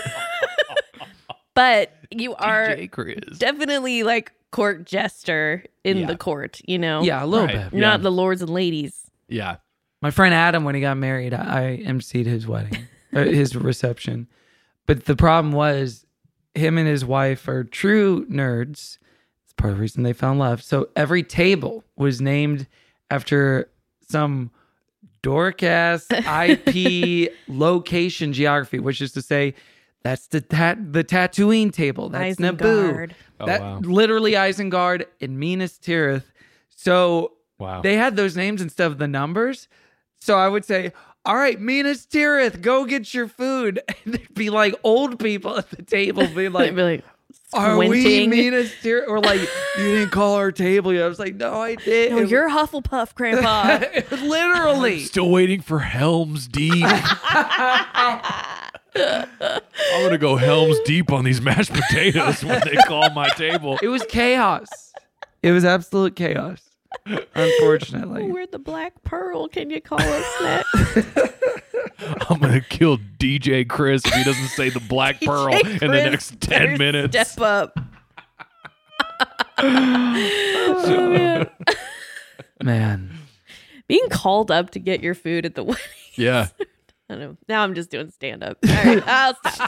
But you are D J Chris. definitely like court jester in Yeah. the court, you know? Yeah, a little Right. bit. You're not the lords and ladies. Yeah. My friend Adam, when he got married, I, I emceed his wedding, uh, his reception. But the problem was, him and his wife are true nerds. It's part of the reason they fell in love. So every table was named after some dork ass I P location geography, which is to say, that's the tat the Tatooine table. That's Naboo. Isengard. Oh, that wow. literally Isengard and Minas Tirith. So Wow. they had those names instead of the numbers. So I would say, all right, Minas Tirith, go get your food. And there'd be like old people at the table being like, I'd be like, are we squinting. Minas Tirith? Or like, you didn't call our table yet. I was like, no, I did. No, you're Hufflepuff, Grandpa. literally. Still waiting for Helm's Deep. I'm gonna go Helm's Deep on these mashed potatoes when they call my table. It was chaos. It was absolute chaos. Unfortunately. We're the Black Pearl. Can you call us next? I'm gonna kill D J Chris if he doesn't say the Black Pearl D J in the Chris next ten better minutes. Step up. Oh, man. Man. Being called up to get your food at the wedding. Yeah. I don't know. Now I'm just doing stand up. All right, I'll stop.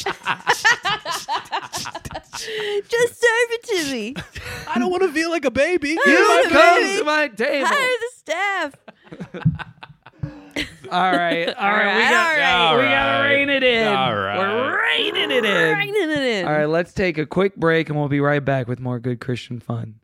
Just serve it to me. I don't want to feel like a baby. You wanna come baby. to my table. Hire the staff. All right. All All right. We right, got, all right. we got to rein it in. All right. We're reining it in. Reining it in. All right. Let's take a quick break and we'll be right back with more good Christian fun.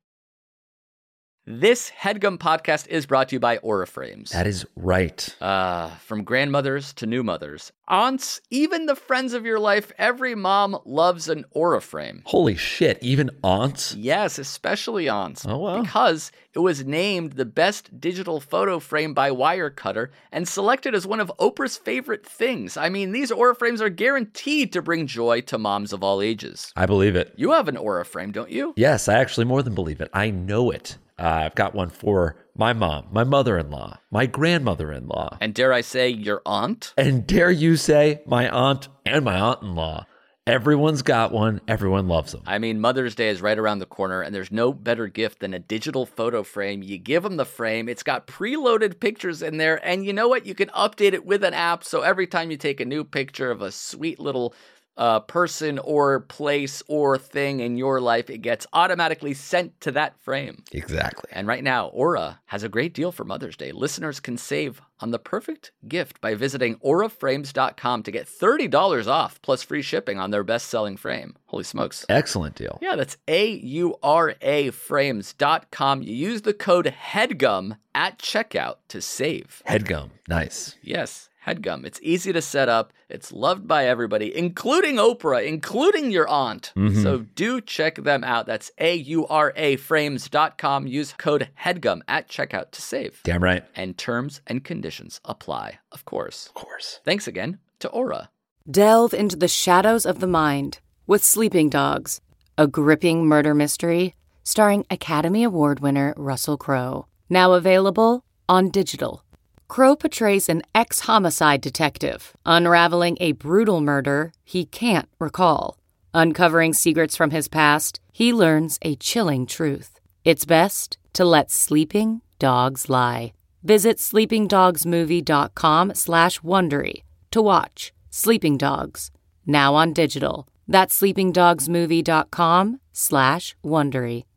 This HeadGum podcast is brought to you by Aura Frames. That is right. Uh, from grandmothers to new mothers, aunts, even the friends of your life, every mom loves an Aura frame. Holy shit, even aunts? Yes, especially aunts. Oh, wow. Because it was named the best digital photo frame by Wirecutter and selected as one of Oprah's favorite things. I mean, these Aura frames are guaranteed to bring joy to moms of all ages. I believe it. You have an Aura frame, don't you? Yes, I actually more than believe it. I know it. Uh, I've got one for my mom, my mother-in-law, my grandmother-in-law, And dare I say, your aunt? and dare you say my aunt and my aunt-in-law. Everyone's got one. Everyone loves them. I mean, Mother's Day is right around the corner, and there's no better gift than a digital photo frame. You give them the frame, it's got preloaded pictures in there, and you know what? You can update it with an app, so every time you take a new picture of a sweet little uh, person or place or thing in your life, it gets automatically sent to that frame. Exactly. And right now, Aura has a great deal for Mother's Day. Listeners can save on the perfect gift by visiting aura frames dot com to get thirty dollars off plus free shipping on their best-selling frame. Holy smokes. Excellent deal. Yeah, that's A U R A frames dot com. You use the code HEADGUM at checkout to save. Headgum. Nice. Yes, HEADGUM. It's easy to set up. It's loved by everybody, including Oprah, including your aunt. Mhm. So do check them out. That's A U R A frames dot com. Use code HEADGUM at checkout to save. Damn right. And terms and conditions apply, of course. Of course. Thanks again to Aura. Delve into the shadows of the mind with Sleeping Dogs, a gripping murder mystery starring Academy Award winner Russell Crowe. Now available on digital. Crowe portrays an ex-homicide detective unraveling a brutal murder he can't recall. Uncovering secrets from his past, he learns a chilling truth. It's best to let sleeping dogs lie. Visit sleeping dogs movie dot com slash Wondery to watch Sleeping Dogs, now on digital. That's sleeping dogs movie dot com slash Wondery.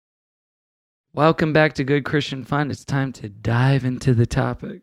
Welcome back to Good Christian Fun. It's time to dive into the topic.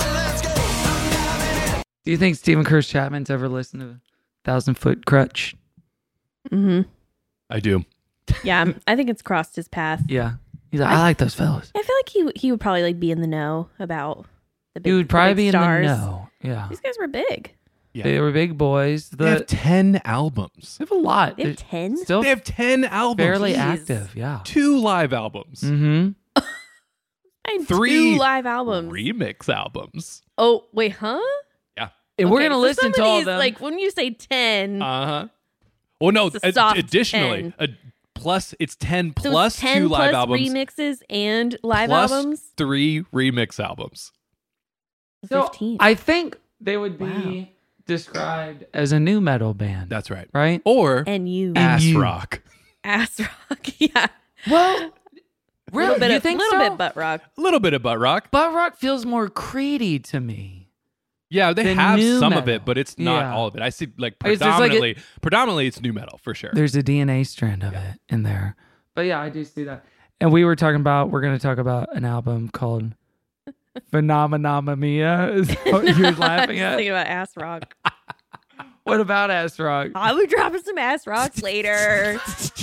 Do you think Stephen Curtis Chapman's ever listened to Thousand Foot Crutch? Mm-hmm. I do. Yeah, I think it's crossed his path. Yeah. He's like, I, I like those fellas. I feel like he he would probably like be in the know about the big. He would probably be stars. in the know. Yeah, these guys were big. Yeah. They were big boys. The, they have ten albums. They have a lot. They have ten. Still they have ten albums. Fairly Jeez. active. Yeah. Two live albums. Mm-hmm. And Three two live albums. remix albums. Oh wait, huh? Yeah. And we're Okay, gonna so listen some to of all these, them. Like when you say ten, Uh huh. Well, no. It's a ad- soft additionally, a, plus it's ten so plus it's ten two live plus albums, remixes and live plus albums. three remix albums. So, Fifteen. I think they would be Wow. described as a new metal band. That's right. Right? Or And you ass you. rock. ass rock, yeah. Well, A little bit, you of, think little so? bit butt rock. A little bit of butt rock. Butt rock feels more Creedy to me. Yeah, they The have new some of metal. it, but it's not Yeah. all of it. I see like I guess there's like a- predominantly, predominantly it's new metal for sure. There's a D N A strand of it in there. But yeah, I do see that. And we were talking about, we're going to talk about an album called Phenomena Mia. Is what you're laughing Just at? thinking about ass rock. What about ass rock? I'll be dropping some ass rocks later.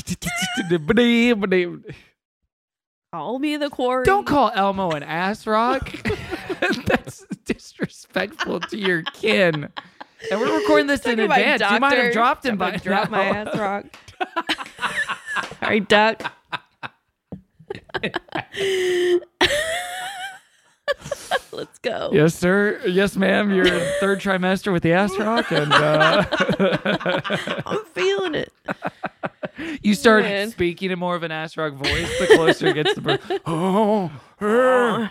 Call me the quarry. Don't call Elmo an ass rock. That's disrespectful to your kin. And we're recording this in Talking about advance. You might have doctor. dropped him I'm by gonna drop now. my ass rock. Sorry, duck. Let's go. Yes, sir. Yes, ma'am. You're in third trimester with the ass rock, and uh, I'm feeling it. you start Man. speaking in more of an ass rock voice the closer it gets to birth. Oh, oh,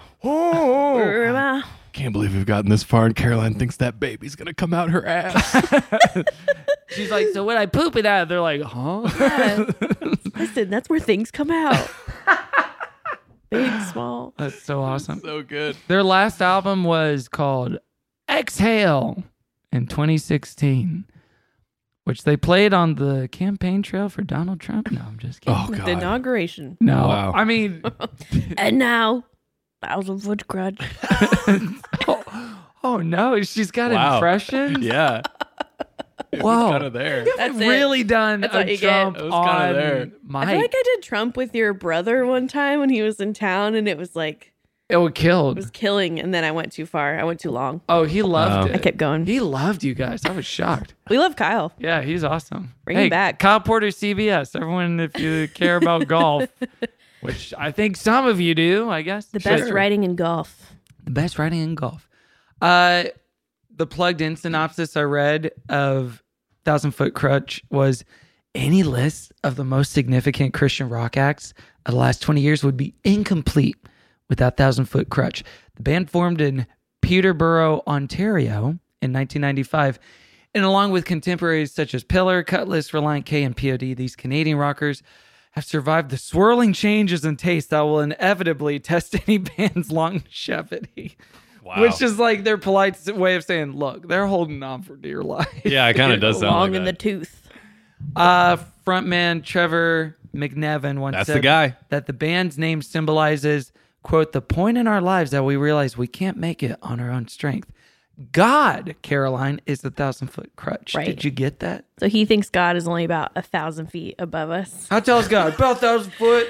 oh. Can't believe we've gotten this far, and Caroline thinks that baby's gonna come out her ass. She's like, so when I poop it out, they're like, huh? Yeah. Listen, that's where things come out. Big, small. That's so awesome. So good. Their last album was called Exhale in twenty sixteen, which they played on the campaign trail for Donald Trump. No, I'm just kidding. Oh The god. inauguration. No, Wow. I mean, And now, thousand foot crutch. oh, oh, no, she's got Wow. impressions. Yeah. It Whoa. was kind of there. That's it. really done That's a what you get. Trump It was on kinda there. Mike. I feel like I did Trump with your brother one time when he was in town, and it was like, it would kill. it was killing, and then I went too far. I went too long. Oh, he loved Oh. it. I kept going. He loved you guys. I was shocked. We love Kyle. Yeah, he's awesome. Bring hey, him back. Kyle Porter, C B S. Everyone, if you care about golf, which I think some of you do, I guess. The best Sure. writing in golf. The best writing in golf. Uh, the plugged in synopsis I read of Thousand Foot Crutch was any list of the most significant Christian rock acts of the last twenty years would be incomplete without Thousand Foot Crutch. The band formed in Peterborough, Ontario in nineteen ninety-five. And along with contemporaries such as Pillar, Cutlass, Reliant K, and P O D, these Canadian rockers have survived the swirling changes in taste that will inevitably test any band's longevity. Wow. Which is like their polite way of saying, look, they're holding on for dear life. Yeah, it kind of does sound Long like in that. the tooth. Uh, frontman Trevor McNevin once That's said the guy. that the band's name symbolizes, quote, the point in our lives that we realize we can't make it on our own strength. God, Caroline, is the thousand foot crutch. Right. Did you get that? So he thinks God is only about a thousand feet above us. How tall is God? About a thousand foot.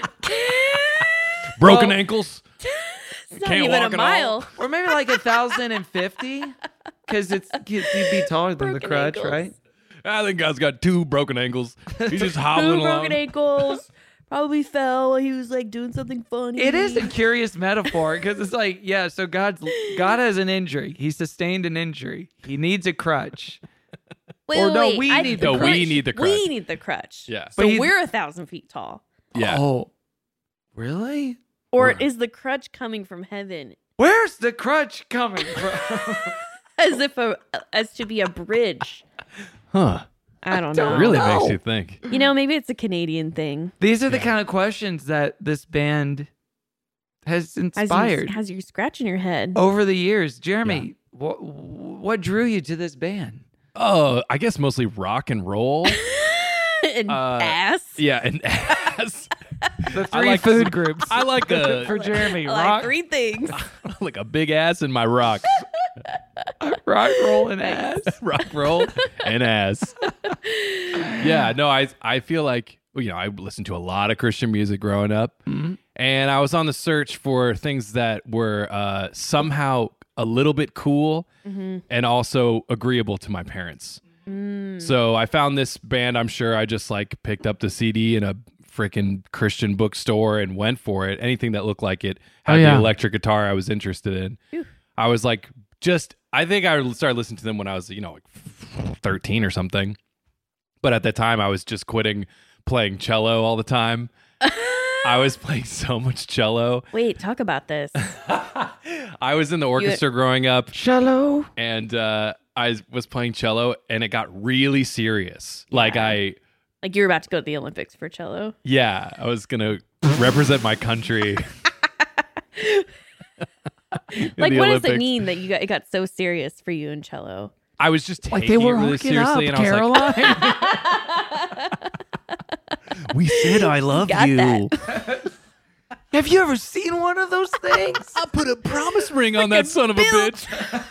Broken Well- ankles. It's not Can't even a walk at all. mile. Or maybe like a thousand and fifty. Because it's you'd be taller than the Broken crutch, ankles. right? I think God's got two broken ankles. He's just Two hobbling along. broken ankles. Probably fell while he was like doing something funny. It is a curious metaphor because it's like, yeah, so God's God has an injury. He sustained an injury. He needs a crutch. Wait, or wait, no, wait. we I- need the No, the we crutch. need the crutch. We need the crutch. Yeah. So But he's- we're a thousand feet tall. Yeah. Oh, really? Or Wow. is the crutch coming from heaven? Where's the crutch coming from? As if a as to be a bridge. Huh. I don't don't know. Really No. makes you think. You know, maybe it's a Canadian thing. These are the Yeah. kind of questions that this band has Has you, inspired has you scratching your head. over the years. Jeremy, what what drew you to this band? Oh, I guess mostly rock and roll. and uh, ass. Yeah, and ass. The I three like- food groups. I like a for Jeremy. I like Rock, three things. like a big ass in my rock. rock, roll, and ass. Rock roll and ass. Yeah, no, I I feel like, you know, I listened to a lot of Christian music growing up. Mhm. And I was on the search for things that were uh, somehow a little bit cool Mhm. and also agreeable to my parents. Mm. So I found this band. I'm sure I just like picked up the C D in a freaking Christian bookstore and went for it. Anything that looked like it had Oh, yeah. the electric guitar I was interested in. Phew. I was like, just, I think I started listening to them when I was, you know, like thirteen or something. But at that time, I was just quitting playing cello all the time. I was playing so much cello. Wait, talk about this. I was in the orchestra growing up. Cello. And uh, I was playing cello, and it got really serious. Like I, Like you were about to go to the Olympics for cello. yeah, I was gonna represent my country. in Like, the what does it Olympics. mean that you got it got so serious for you in cello? I was just taking Like they were it really hooking seriously, up, and I was like, Caroline. "We said I love got you." that. Have you ever seen one of those things? I put a promise ring on that son of a bitch.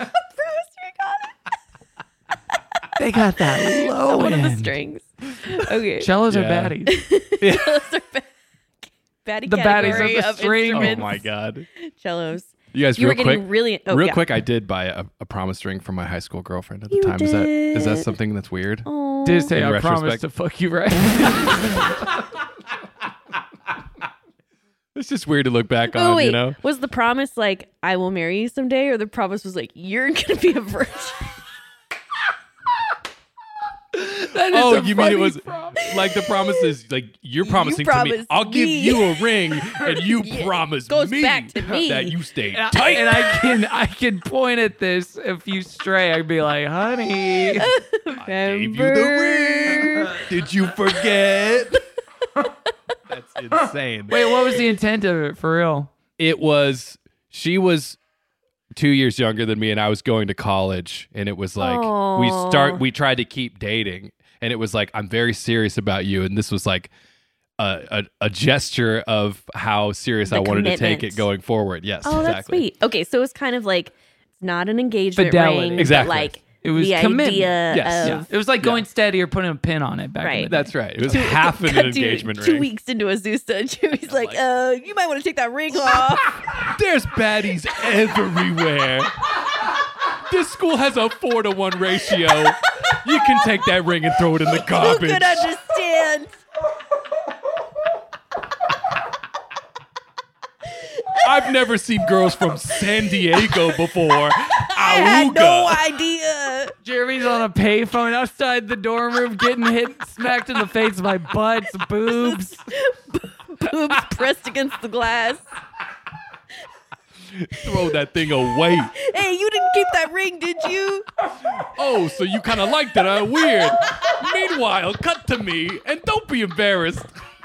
They got that low One of the end. strings. Okay. Cellos Yeah. are baddies. Cellos are ba- baddie The baddies category of the of string. Oh instruments. my god! Cellos. You guys, You real were getting quick, really- oh, real yeah. quick. I did buy a, a promise ring from my high school girlfriend at the You time. Is that is that did. something that's weird? Oh. Did say In I promise retrospect. to fuck you right. It's just weird to look back Oh on, wait, you know. was the promise like I will marry you someday, or the promise was like you're gonna be a virgin? That is Oh, a you mean it funny was promise. like the promise is like you're promising to me. promised I'll give me. you a ring, and you Yeah, promise goes me, back to me. that you stay And I, tight. and I can I can point at this if you stray. I'd be like, honey. Gave you the ring. Did you forget? That's insane. Wait, what was the intent of it for real? It was she was two years younger than me, and I was going to college, and it was like Aw. we start we tried to keep dating, and it was like I'm very serious about you, and this was like a a, a gesture of how serious The I wanted to take commitment. it going forward. Yes, Oh, that's exactly. sweet. Okay, so it's kind of like it's not an engagement Fidelity. ring, Exactly. but like It was the commitment. idea Yes. of Yeah. It was like going steady or putting a pin on it back in Right. the day. That's right. It was Two- half an cut to engagement two ring. weeks into Azusa, Chewy's like, uh, you might want to take that ring off. There's baddies everywhere. This school has a four to one ratio. You can take that ring and throw it in the Who garbage. could understand? I've never seen girls from San Diego before. I had no Awooga. idea. Jeremy's on a payphone outside the dorm room getting hit, smacked in the face by butts, boobs. Boobs pressed against the glass. Throw that thing away. Hey, you didn't keep that ring, did you? Oh, so you kind of liked it, huh? Weird. Meanwhile, cut to me, and don't be embarrassed.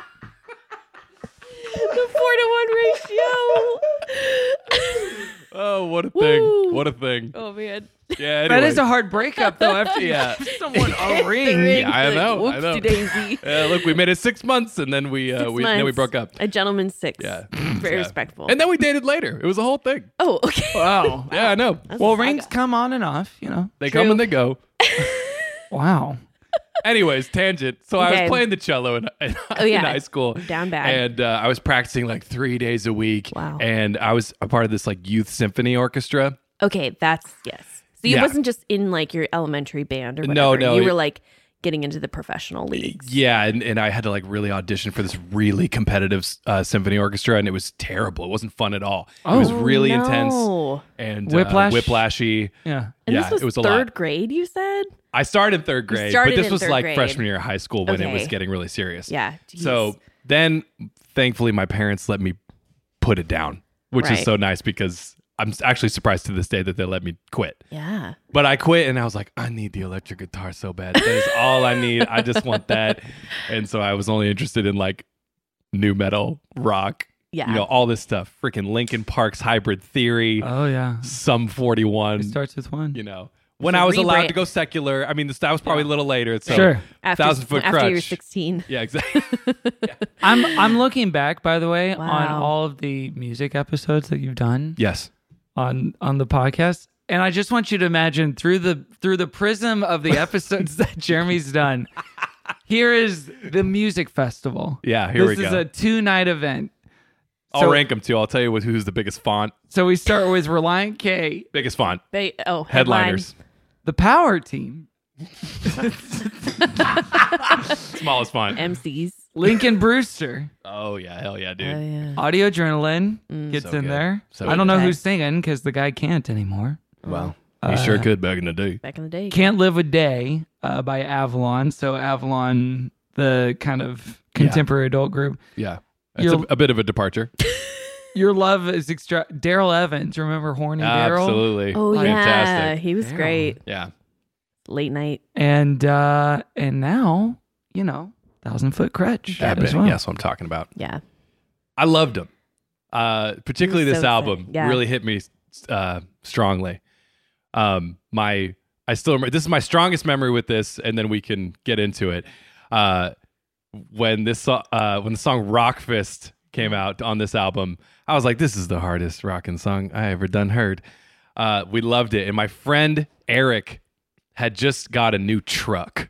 The four to one ratio. Oh, what a thing. Woo. What a thing. Oh man. Yeah, anyway. That is a hard breakup, though, after you Yeah. give someone a The ring. ring. Yeah, I Like, know. I know. whoopsie daisy. Uh, look, we made it six months, and then we, uh, Six we then we months. broke up. A gentleman's six. Yeah. Very Yeah. respectful. And then we dated later. It was a whole thing. oh, okay. Wow. Yeah, I know. That's Well, a saga. rings come on and off, you know. They True. come and they go. Wow. Anyways, tangent. So I Okay. was playing the cello in, in, Oh, yeah. in high school. Down bad. And uh, I was practicing like three days a week. Wow. And I was a part of this like youth symphony orchestra. Okay, that's yes. So you Yeah. wasn't just in like your elementary band or whatever. No, no, You it- were like getting into the professional leagues. Yeah, and, and I had to like really audition for this really competitive uh, symphony orchestra, and it was terrible. It wasn't fun at all. It was Oh, really no. intense and Whiplash? uh, whiplashy. Yeah. And yeah, this was, it was a third lot. grade, you said? I started in third grade, but started this in was third like grade. freshman year of high school when it was Okay. getting really serious. Yeah. geez. So then, thankfully, my parents let me put it down, which is Right. so nice because I'm actually surprised to this day that they let me quit. Yeah. But I quit and I was like, I need the electric guitar so bad. That is all I need. I just want that. And so I was only interested in like new metal, rock, Yeah. you know, all this stuff. Freaking Linkin Park's Hybrid Theory, Oh, yeah. Sum forty-one, It starts with one. you know. When So I was allowed rebrand- to go secular, I mean, this, that was probably a little later. So Sure. After, thousand foot after crutch. you're sixteen. Yeah, exactly. I'm I'm looking back, by the way, on Wow. all of the music episodes that you've done Yes. on on the podcast, and I just want you to imagine through the through the prism of the episodes that Jeremy's done. Here is the music festival. Yeah, here this we is go. a two night event. I'll So- rank them too. I'll tell you what, who's the biggest font. So we start with Reliant K, Biggest font. They oh headline. Headliners. the Power Team, Smallest font. M Cs. Lincoln Brewster, Oh yeah, hell yeah, dude. Oh yeah. Audio Adrenaline gets So in good. there. So I don't know good. who's singing because the guy can't anymore. Well, he sure could back in the day. Back in the day. Can't Live a Day uh, by Avalon. So Avalon, the kind of contemporary adult group. Yeah, it's You're- a, a bit of a departure. Your Love is extra. Daryl Evans, remember Horny Daryl? Absolutely. Oh yeah, Fantastic. he was Damn. great. Yeah. Late night. And uh, and now you know Thousand Foot Crutch That as bit. well. Yeah, that's what I'm talking about. Yeah. I loved him. Uh, particularly He was this so album exciting. Yeah. really hit me uh, strongly. Um, my I still remember, this is my strongest memory with this, and then we can get into it. Uh, when this so- uh, when the song Rock Fist came out on this album, I was like, this is the hardest rockin' song I ever done heard. Uh, we loved it, and my friend Eric had just got a new truck,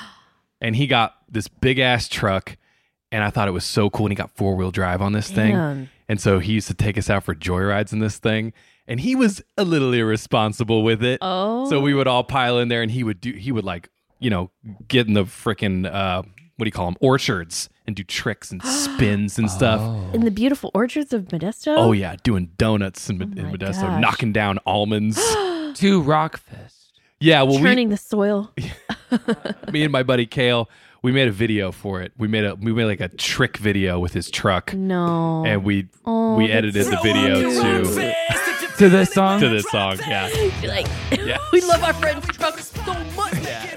and he got this big ass truck, and I thought it was so cool. And he got four wheel drive on this thing, Damn. and so he used to take us out for joyrides in this thing, and he was a little irresponsible with it. Oh. So we would all pile in there, and he would do he would like you know get in the freaking uh, what do you call them, orchards, and do tricks and spins and stuff. In the beautiful orchards of Modesto. Oh yeah, doing donuts in, Oh in my Modesto, gosh. knocking down almonds. To Rockfest. Yeah, well, Turning the soil. we, me and my buddy Kale, we made a video for it. We made a we made like a trick video with his truck, No. and we Oh, we that's edited the so video cute. to To this song? to this song. Yeah, You're like, Yeah. we love our friend's truck so much.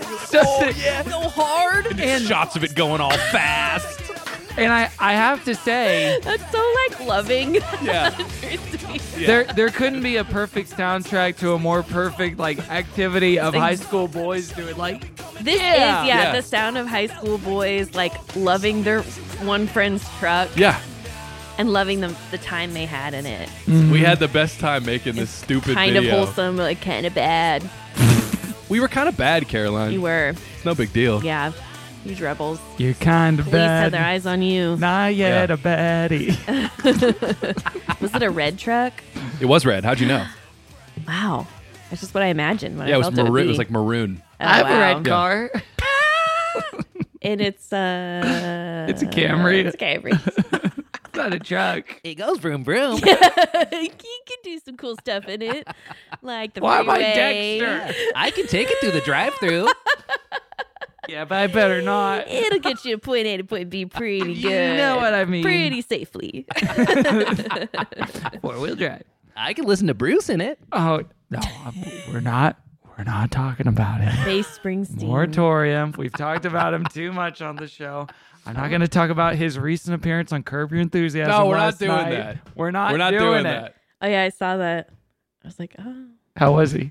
Oh, yeah. So hard. and shots of it going all fast. And I, I have to say, That's so like loving. Yeah. Yeah. there there couldn't be a perfect soundtrack to a more perfect like activity of Ex- high school boys doing like This Yeah. is yeah, Yeah. the sound of high school boys like loving their one friend's truck Yeah, and loving them the time they had in it. we had the best time making this stupid Kind video. of wholesome, but like kind of bad. We were kind of bad, Caroline. You were, It's no big deal. yeah, huge rebels. you're kind of Police had bad. their eyes on you. Not yet Yeah. a baddie. Was it a red truck? It was red. How'd you know? Wow, that's just what I imagined when Yeah, I it was felt maroon. it, would It be. was like maroon. Oh, I have wow. a red car. and it's uh, It's a Camry. It's a Camry. It's not a truck. It goes vroom vroom. You can do some cool stuff in it, like the Why am I freeway. Dexter? I can take it through the drive-through. Yeah, but I better not. It'll get you to point A to point B pretty You good. know what I mean. Pretty safely. Four wheel drive. I can listen to Bruce in it. Oh no, we're not. We're not talking about it. Bass Springsteen. Moratorium. We've talked about him too much on the show. I'm not going to talk about his recent appearance on Curb Your Enthusiasm. No, we're not last doing night. that. We're not. We're not doing, doing it. that. Oh yeah, I saw that. I was like, oh. How was he?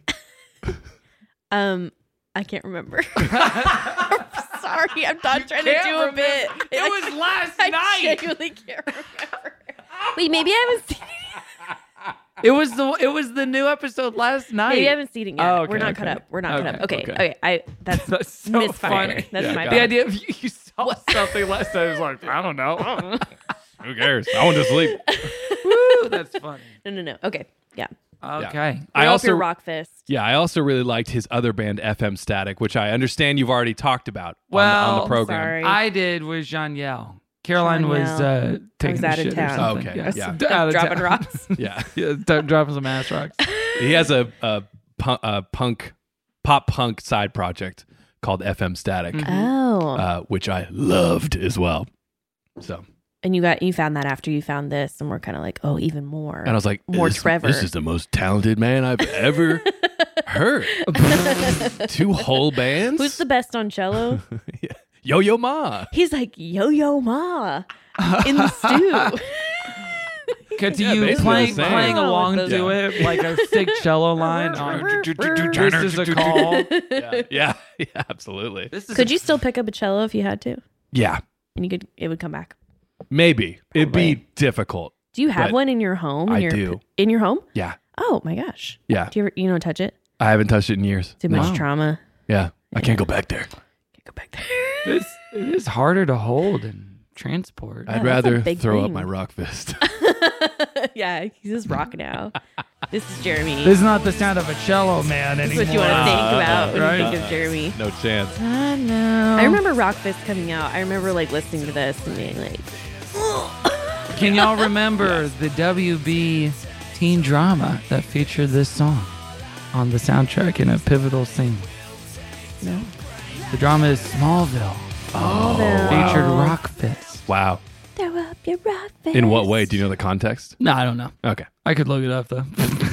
Um, I can't remember. I'm sorry, I'm not trying to can't do a remember? bit. It was last I night. genuinely can't remember. Wait, maybe I haven't seen it. It was the. It was the new episode last night. Maybe I haven't seen it yet. Oh, okay, We're not okay. caught up. We're not caught Okay, up. Okay, okay. okay. I that's, That's so misfire. funny. That's Yeah, my got The bad. idea of you, you saw something last night is like I don't know. Who cares? I went to sleep. Woo, that's funny. No, no, no. Okay, yeah. Okay. I We're up also your rock fest. Yeah, I also really liked his other band, F M Static, which I understand you've already talked about on, Well, the, on the program. sorry. I did was Jean Yell. Caroline was Jean-Yell. uh, taking was a out of shit or town. something. Okay, Yeah. yeah. Out of Dropping town. rocks. Yeah, Yeah, d- dropping some ass rocks. he has a, a, punk, a punk, pop punk side project called F M Static, Oh. uh, which I loved as well. So, And you got you found that after you found this, and we're kind of like, oh, even more. and I was like, more this, Trevor. This is the most talented man I've ever heard. Two whole bands. Who's the best on cello? Yeah. Yo Yo Ma. He's like Yo Yo Ma in the stew. Because Yeah, you basically playing the same. playing Oh, along with to those- it like a sick cello line on This is a call. Yeah, yeah, yeah, absolutely. This is Could a- you still pick up a cello if you had to, Yeah, and you could? It would come back. maybe it'd be Probably. difficult. Do you have But one in your home? In I your, do. In your home? Yeah, Oh my gosh. yeah. Do you ever you know touch it? I haven't touched it in years. Too much Wow. trauma. Yeah, I can't go back there. Can't go back there. It's, it is harder to hold and transport. Yeah, I'd that's a rather big throw thing. up my rock fist. Yeah, he's just rocking out. This is Jeremy. This is not the sound of a cello man This is anymore. what you want to think about when right? you think of Jeremy. No chance. I know. I remember Rockfist coming out. I remember like listening to this and being like, Can y'all remember the W B teen drama that featured this song on the soundtrack in a pivotal scene? no. The drama is Smallville. Smallville. Featured Rockfist. Wow. Throw up your Rockfist. In what way? Do you know the context? No, I don't know. Okay. I could look it up though.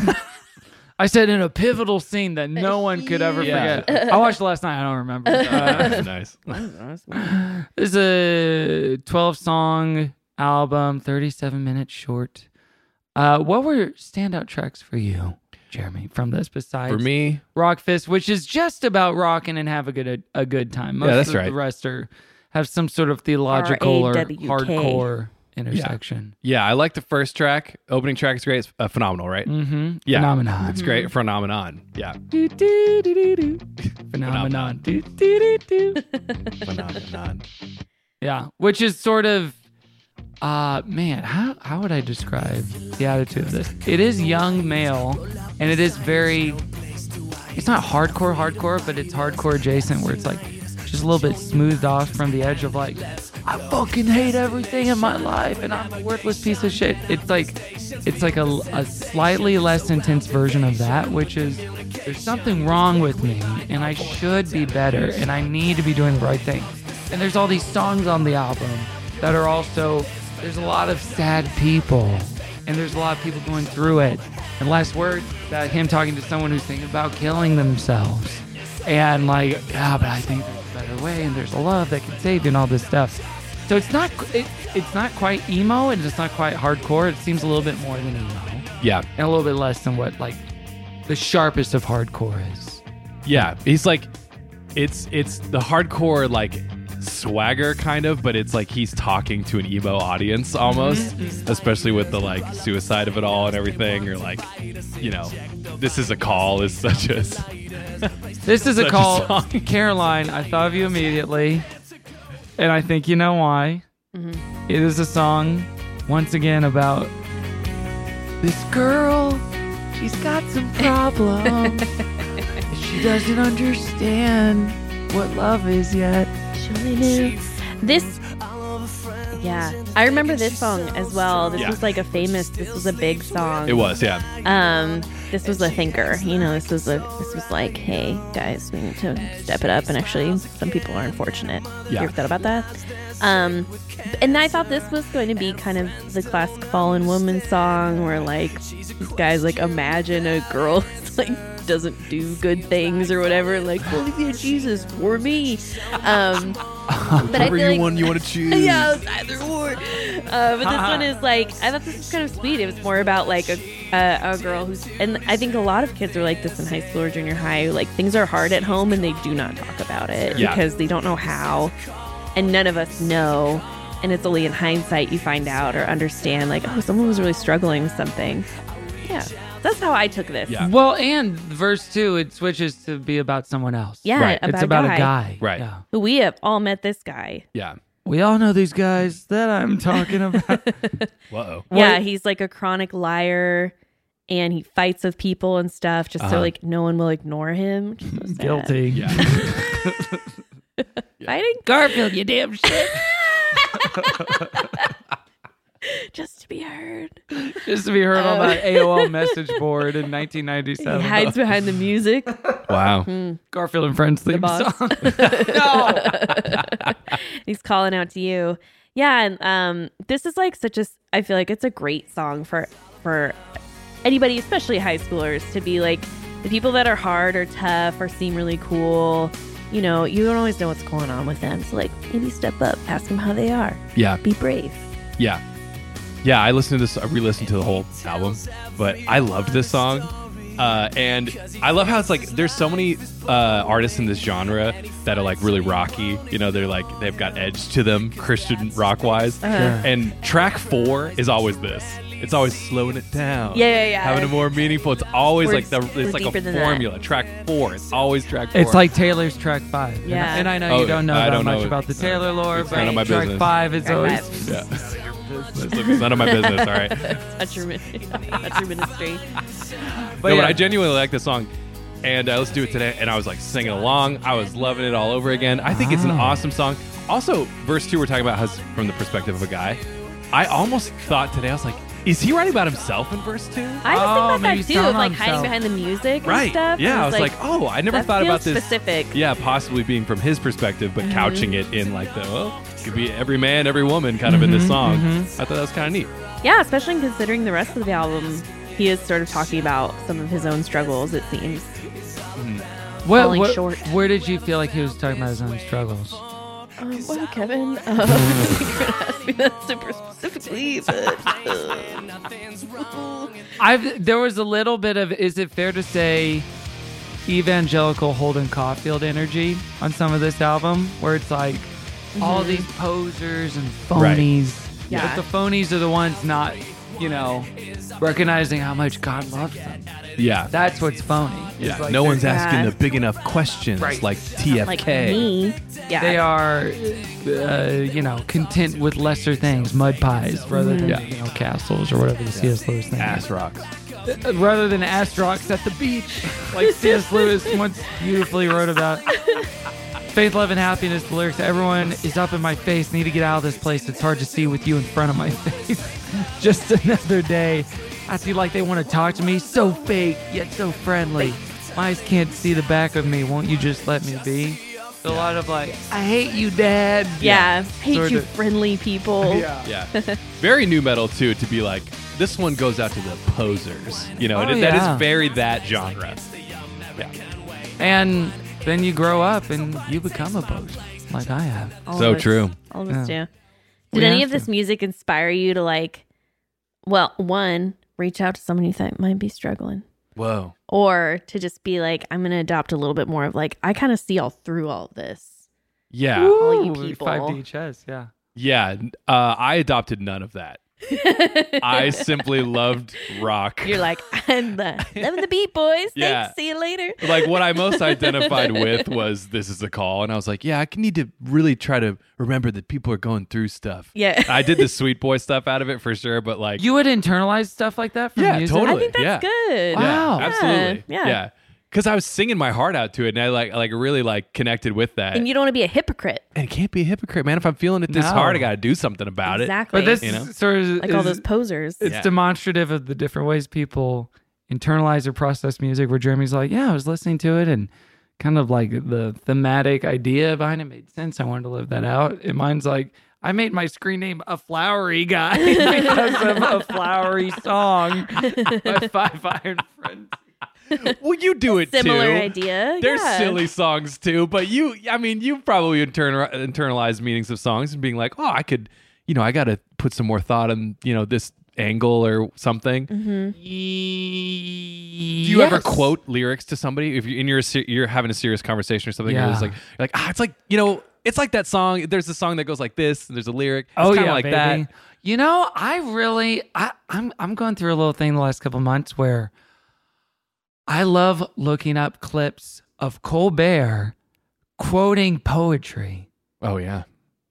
I said in a pivotal scene that no one could ever Yeah. forget. I watched it last night. I don't remember. Uh, Nice. this is a twelve song album, thirty-seven minutes short. Uh, what were standout tracks for you, Jeremy, from this besides For me, Rockfist, which is just about rocking and have a good a, a good time. Most Yeah, that's of right. the rest are have some sort of theological or R A W K. hardcore intersection. yeah, I like the first track. Opening track is great. It's uh, phenomenal, right? Mm-hmm. Yeah. Phenomenon. It's great. Phenomenon. Yeah. Do, do, do, do, do. Phenomenon. Do, do, do, do. Phenomenon. Yeah, which is sort of, uh, man, how how would I describe the attitude of this? It is young male, and it is very, it's not hardcore hardcore, but it's hardcore adjacent, where it's like just a little bit smoothed off from the edge of like, I fucking hate everything in my life, and I'm a worthless piece of shit. It's like, it's like a, a slightly less intense version of that, which is, there's something wrong with me, and I should be better, and I need to be doing the right thing. And there's all these songs on the album that are also, there's a lot of sad people, and there's a lot of people going through it. And last word, that him talking to someone who's thinking about killing themselves. And like, yeah, but I think there's a better way, and there's a love that can save you, and all this stuff. So it's not, it, it's not quite emo, and it's not quite hardcore. It seems a little bit more than emo. Yeah. And a little bit less than what like the sharpest of hardcore is. Yeah. He's like, it's it's the hardcore like swagger kind of, but it's like he's talking to an emo audience almost, especially with the like suicide of it all and everything, or like, you know, this is a call is such a This is a such call, song. Caroline. I thought of you immediately, and I think you know why. Mm-hmm. It is a song, once again, about this girl. She's got some problems. She doesn't understand what love is yet. Surely knew. This, yeah, I remember this song as well. This Yeah. was like a famous. This was a big song. It was, yeah. Um, this was a thinker. You know, this was a. This was like, hey guys, we need to step it up. And actually, some people are unfortunate. Yeah. You ever thought about that? Um, and I thought this was going to be kind of the classic fallen woman song, where like these guys like imagine a girl who's, like doesn't do good things or whatever. Like, well, if you had Jesus for me. Um, but I Whatever feel you like, one you want to choose. yeah, it's either or. Uh, but this one is like, I thought this was kind of sweet. It was more about like a, a a girl who's, and I think a lot of kids are like this in high school or junior high. Like things are hard at home and they do not talk about it Yeah. because they don't know how, and none of us know. And it's only in hindsight you find out or understand like, oh, someone was really struggling with something. Yeah, that's how I took this. Yeah. Well, and verse two, it switches to be about someone else. Yeah, Right. about, It's about a guy. a guy. Right. Yeah. Who we have all met this guy. Yeah. We all know these guys that I'm talking about. Whoa. Yeah, What- he's like a chronic liar, and he fights with people and stuff just so Uh-huh. like no one will ignore him. Which is so sad. Guilty. Yeah. Fighting Garfield, you damn shit. just to be heard. Just to be heard on Oh. that A O L message board in nineteen He ninety-seven. hides behind the music. Wow. Garfield and Friends theme boss. song. He's calling out to you. Yeah, and um, this is like such a. I feel like it's a great song for for anybody, especially high schoolers, to be like the people that are hard or tough or seem really cool. You know, you don't always know what's going on with them. So like, maybe step up, ask them how they are. Yeah. Be brave. Yeah. Yeah, I listened to this, I re-listened to the whole album, but I loved this song. Uh, and I love how it's like, there's so many uh, artists in this genre that are like really rocky. You know, they're like, they've got edge to them, Christian rock wise. Uh-huh. Sure. And track four is always this. It's always slowing it down. Yeah, yeah, yeah. Having it more meaningful. It's always We're- like the, we're it's like deeper a than that. formula. Track four. It's always track four. It's like Taylor's track five. Yeah. And I know Oh, you don't know I that don't much know. about the Taylor lore, It's but none of my track business. five is Track always. five. Yeah. It's none of my business. All right. That's your, that's your ministry. But, no, yeah. but I genuinely like this song. And uh, let's do it today. And I was like singing along. I was loving it all over again. I think it's an awesome song. Also, verse two, we're talking about has from the perspective of a guy. I almost thought today, I was like, is he writing about himself in verse two? I was Oh, thinking maybe about that too, sound of like on hiding himself. behind the music Right. and stuff. Yeah, I was like, oh, I never that thought about feels this. specific. Yeah, possibly being from his perspective, but Mhm. couching it in like the, well, it could be every man, every woman kind of in this Mhm, song. mhm. I thought that was kind of neat. Yeah, especially considering the rest of the album, he is sort of talking about some of his own struggles, it seems. What, Falling what- short. Where did you feel like he was talking about his own struggles? Um, well, Kevin, uh, you're gonna ask me that super specifically, but uh, I've there was a little bit of, is it fair to say, evangelical Holden Caulfield energy on some of this album, where it's like all Mhm. these posers and Right. phonies. Yeah. But the phonies are the ones not, you know, recognizing how much God loves them. Yeah. That's what's phony. It's Yeah. like no they're- one's asking Yeah. the big enough questions Right. like T F K. like me, yeah, They are, uh, you know, content with lesser things, mud pies, rather than, Yeah. you know, castles or whatever the C S. Lewis thing is. Ass rocks. Uh, rather than ass rocks at the beach, like C S. Lewis once beautifully wrote about. Faith, love, and happiness, the lyrics, everyone is up in my face, need to get out of this place, it's hard to see with you in front of my face. Just another day. I feel like they want to talk to me, so fake, yet so friendly. My eyes can't see the back of me, won't you just let me be? A lot of like, I hate you, Dad. yeah, hate Sort you, of. friendly people. Yeah. Yeah. Very new metal, too, to be like, this one goes out to the posers. You know, Oh, it, yeah. that is very that genre. Yeah. And then you grow up and you become a poser, like I have. All So of us- true. All of us Yeah. do. We Did any have of this to. music inspire you to like, well, one, reach out to someone you think might be struggling, Whoa. or to just be like, I'm going to adopt a little bit more of like, I kind of see all through all of this. Yeah. All you Ooh, people. five D chess, yeah. Yeah. Uh, I adopted none of that. I simply loved rock. You're like, I'm the loving the beat, boys. Yeah. Thanks. See you later. Like what I most identified with was This Is a Call. And I was like, yeah, I need to really try to remember that people are going through stuff. Yeah. I did the Sweet Boy stuff out of it for sure, but like, You would internalize stuff like that from yeah, music? totally. I think that's yeah. good. Wow. Yeah, absolutely. Yeah. Yeah. Because I was singing my heart out to it, and I like like really like connected with that. And you don't want to be a hypocrite. And it can't be a hypocrite, man. If I'm feeling it this No. hard, I got to do something about Exactly. But this You know? sort of like is, all those posers. it's Yeah. demonstrative of the different ways people internalize or process music, where Jeremy's like, yeah, I was listening to it and kind of like the thematic idea behind it made sense. I wanted to live that out. And mine's like, I made my screen name A Flowery Guy because of a flowery song by Five Iron Friends. it. Well, you do it Similar too. idea. They're yeah. silly songs too, but you, I mean, you probably internal, internalize meanings of songs and being like, oh, I could, you know, I got to put some more thought on, you know, this angle or something. Mm-hmm. Do you ever quote lyrics to somebody if you in your se- you're having a serious conversation or something? Yeah. You're just like, you're like ah, it's like you know, it's like that song. There's a song that goes like this, and there's a lyric. It's Oh kinda yeah, like baby. that. You know, I really, I, I'm, I'm going through a little thing the last couple months where I love looking up clips of Colbert quoting poetry Oh yeah,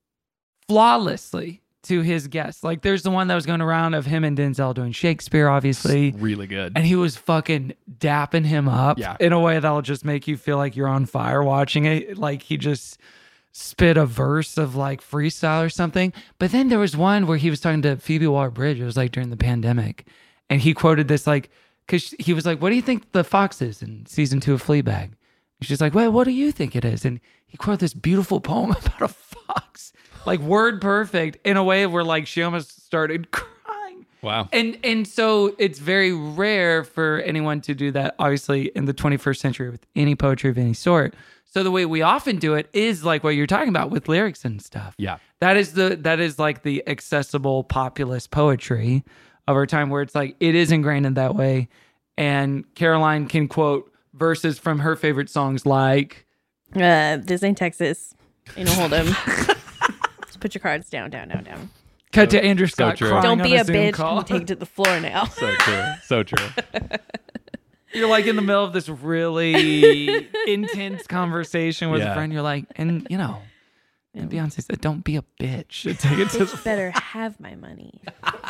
flawlessly to his guests. Like, there's the one that was going around of him and Denzel doing Shakespeare, obviously, It's really good. and he was fucking dapping him up Yeah. in a way that'll just make you feel like you're on fire watching it. Like he just spit a verse of like freestyle or something. But then there was one where he was talking to Phoebe Waller-Bridge. It was like during the pandemic, and he quoted this like, because he was like, "What do you think the fox is in season two of Fleabag?" And she's like, "Well, what do you think it is?" And he quoted this beautiful poem about a fox, like word perfect, in a way where like she almost started crying. Wow. And and so it's very rare for anyone to do that, obviously, in the twenty-first century with any poetry of any sort. So the way we often do it is like what you're talking about with lyrics and stuff. Yeah. That is the that is like the accessible populist poetry of our time, where it's like it is ingrained in that way. And Caroline can quote verses from her favorite songs like Uh, this ain't Texas. You know, hold him. Just put your cards down, down, down, down. cut to Andrew Scott true. crying Don't on be a Zoom bitch call. and take it to the floor now. So true. So true. You're like in the middle of this really intense conversation with Yeah. a friend. You're like, and you know, And Beyonce said, "Don't be a bitch. Take it to the Bitch better have my money."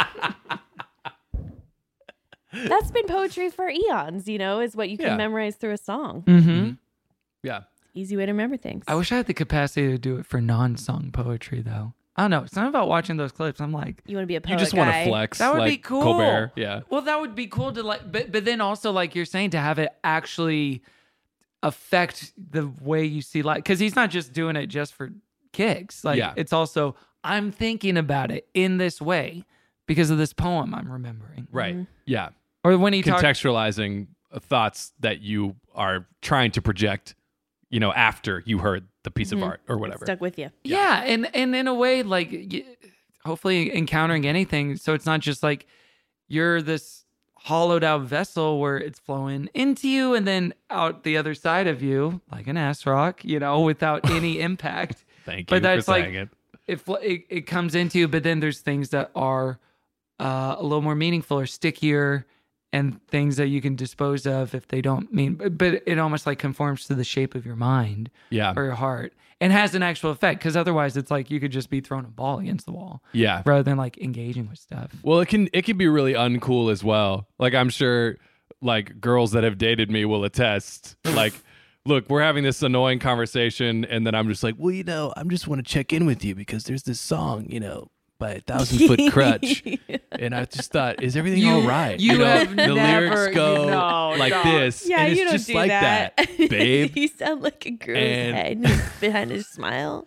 That's been poetry for eons, you know, is what you can Yeah. memorize through a song. Mm-hmm. Yeah. Easy way to remember things. I wish I had the capacity to do it for non-song poetry, though. I don't know. It's not about watching those clips. I'm like, You want to be a poet You just want guy. to flex. that would like be cool. Colbert. Yeah. Well, that would be cool to like, but but then also like you're saying to have it actually affect the way you see life, because he's not just doing it just for kicks. Like Yeah. it's also I'm thinking about it in this way because of this poem I'm remembering. Right. Yeah. Or when he talks. Contextualizing thoughts that you are trying to project, you know, after you heard the piece Mhm. of art or whatever. Stuck with you. Yeah, and and in a way, like, y- hopefully encountering anything, so it's not just like you're this hollowed out vessel where it's flowing into you and then out the other side of you, like an ass rock, you know, without any impact. Thank But you that's for like saying it. it, fl- it it comes into you, but then there's things that are uh, a little more meaningful or stickier, and things that you can dispose of if they don't mean. But, but it almost like conforms to the shape of your mind. Yeah. Or your heart, and has an actual effect, because otherwise it's like you could just be throwing a ball against the wall. Yeah. Rather than like engaging with stuff. Well, it can it can be really uncool as well. Like I'm sure like girls that have dated me will attest. Like, look, we're having this annoying conversation and then I'm just like, well, you know, I'm just want to check in with you because there's this song, you know, by a thousand foot crutch. And I just thought, is everything You- all right? you know, have the never- lyrics go no, like no. this. Yeah, and it's you don't just do like that, that, babe. You sound like a girl's And- head behind his smile.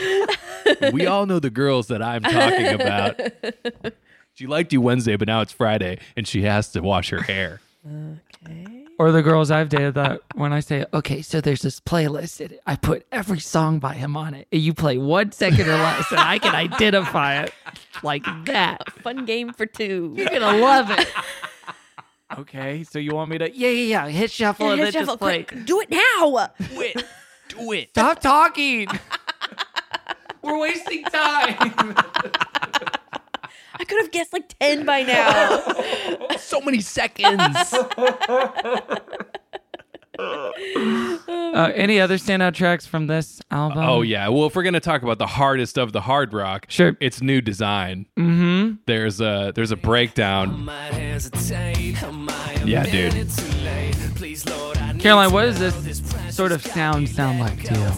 We all know the girls that I'm talking about. She liked you Wednesday, but now it's Friday and she has to wash her hair. Okay. Or the girls I've dated that when I say, okay, so there's this playlist, and I put every song by him on it, and you play one second or less, and I can identify it like that. A fun game for two. You're gonna love it. Okay, so you want me to? Yeah, yeah, yeah. Hit shuffle and Yeah, then hit just shuffle, play. quick. Do it now. Do it. Do it. Stop talking. We're wasting time. I could have guessed like ten by now. So many seconds. Uh, any other standout tracks from this album? Oh yeah. Well, if we're gonna talk about the hardest of the hard rock, Sure. it's New Design. Mm-hmm. There's a there's a breakdown. Yeah, dude. Caroline, what does this sort of sound sound like to you?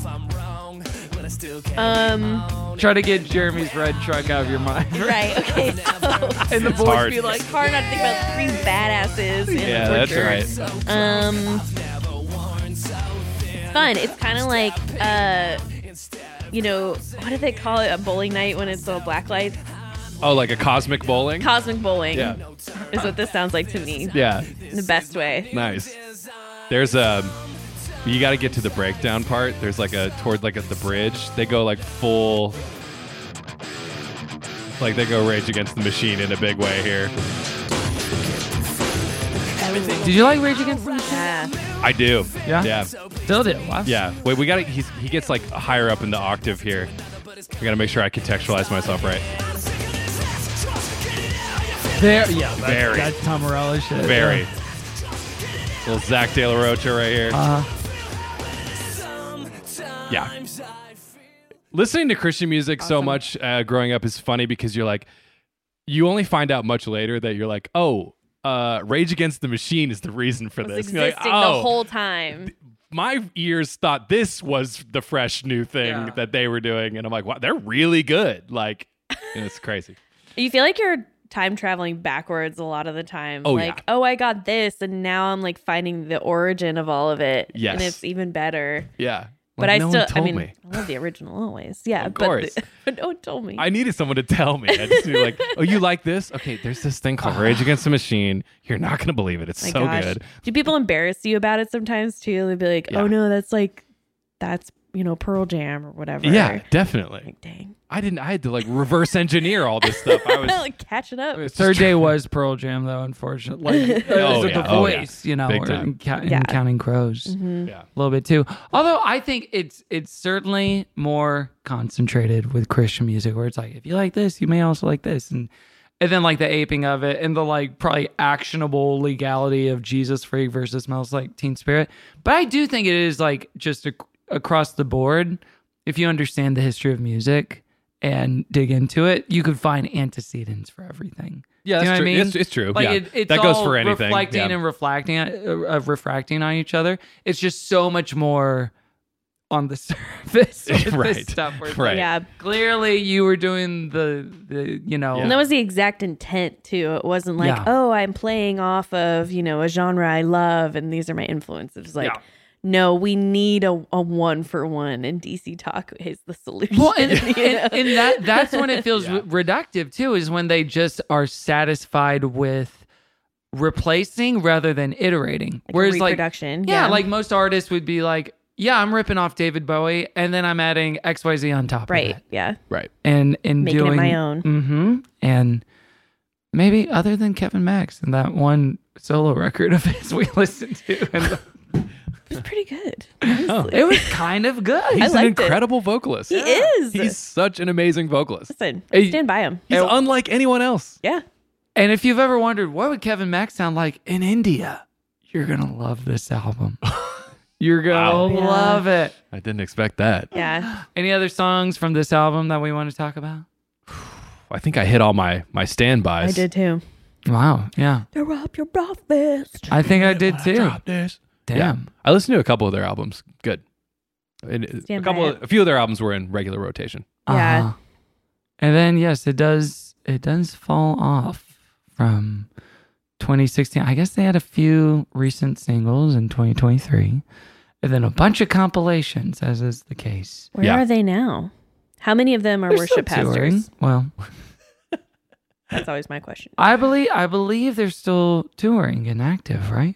Um. Try to get Jeremy's red truck out of your mind. Right. Okay. So And the It's voice hard. be like, it's hard not to think about three badasses. In Yeah, a that's butcher. right. Um. It's fun. It's kind of like uh, you know, what do they call it? A bowling night when it's all black lights. Oh, like a cosmic bowling? Cosmic bowling. Yeah. Is what this sounds like to me. Yeah. In the best way. Nice. There's a you got to get to the breakdown part. There's like a toward like at the bridge. They go like full like they go Rage Against the Machine in a big way here. did you like Rage Against the Machine? Yeah. I do. Yeah? Yeah. Still do. Wow. Yeah. Wait, we got to he's he gets like higher up in the octave here. We got to make sure I contextualize myself right. There, yeah, that's, Very. that's Tom Morello shit. Very. Yeah. Little Zach De La Rocha right here. Uh, Yeah. Listening to Christian music so much uh, growing up is funny because you're like, you only find out much later that you're like, oh, uh, Rage Against the Machine is the reason for It was this. existing You're like, oh, the whole time. my ears thought this was the fresh new thing Yeah. that they were doing. And I'm like, wow, they're really good. Like, and it's crazy. You feel like you're time traveling backwards a lot of the time. Oh, like, yeah. oh, I got this, and now I'm like finding the origin of all of it. Yes. And it's even better. Yeah. But Like, I no still, one told I mean, me. I love the original always. Yeah, Of but, course. the- but no one told me. I needed someone to tell me. I just knew like, oh, you like this? Okay, there's this thing called Rage Against the Machine. You're not going to believe it. It's My so gosh. good. Do people embarrass you about it sometimes too? They'll be like, Yeah. oh no, that's like, that's, you know, Pearl Jam or whatever. Yeah, definitely. Like, dang. I didn't, I had to like reverse engineer all this stuff. I was like catching up. it's Third just- day was Pearl Jam, though, unfortunately. Like, Oh, the yeah. Oh, yeah. voice, you know, Big or time. in, Ca- in Yeah. Counting Crows. Mhm. Yeah. A little bit too. Although I think it's it's certainly more concentrated with Christian music, where it's like, if you like this, you may also like this. And and then like the aping of it and the like probably actionable legality of Jesus Freak versus Smells Like Teen Spirit. But I do think it is like just a, across the board. if you understand the history of music and dig into it, you could find antecedents for everything. Yeah, Do you that's know true. what I mean? It's, it's true. Like yeah. it, it's that goes all for anything. reflecting yeah. and reflecting, uh, uh, refracting on each other. It's just so much more on the surface with Right. this stuff. Where it's Right. like, Yeah. clearly, you were doing the the you know. And that was the exact intent too. It wasn't like, Yeah. oh, I'm playing off of, you know, a genre I love and these are my influences. It's like, Yeah. no, we need a, a one for one, and D C Talk is the solution. Well, and, you know? and, and that that's when it feels Yeah. re- reductive too, is when they just are satisfied with replacing rather than iterating. Like a Whereas like reproduction, yeah, yeah. like most artists would be like, yeah, I'm ripping off David Bowie and then I'm adding X Y Z on top right. of it. Yeah. Right. And and Making it doing my own. Mm-hmm. And maybe other than Kevin Max and that one solo record of his we listened to. And It was pretty good. Oh. it was kind of good. He's an liked it. incredible vocalist. He is. He's such an amazing vocalist. Listen, Hey, stand by him. He's unlike anyone else. Yeah. And if you've ever wondered what would Kevin Max sound like in India, you're gonna love this album. You're gonna Wow. Yeah. love it. I didn't expect that. Yeah. Any other songs from this album that we want to talk about? I think I hit all my my standbys. I did too. Wow, yeah. They're up your breakfast. I think I did too. Drop this. Damn. Yeah. I listened to a couple of their albums. Good. And a Stand couple, by of, a few of their albums were in regular rotation. Yeah. Uh-huh. And then yes, it does it does fall off from twenty sixteen. I guess they had a few recent singles in twenty twenty-three. And then a bunch of compilations, as is the case. Where Yeah. are they now? How many of them are They're worship still touring. pastors? Well, That's always my question. I believe I believe they're still touring and active, right?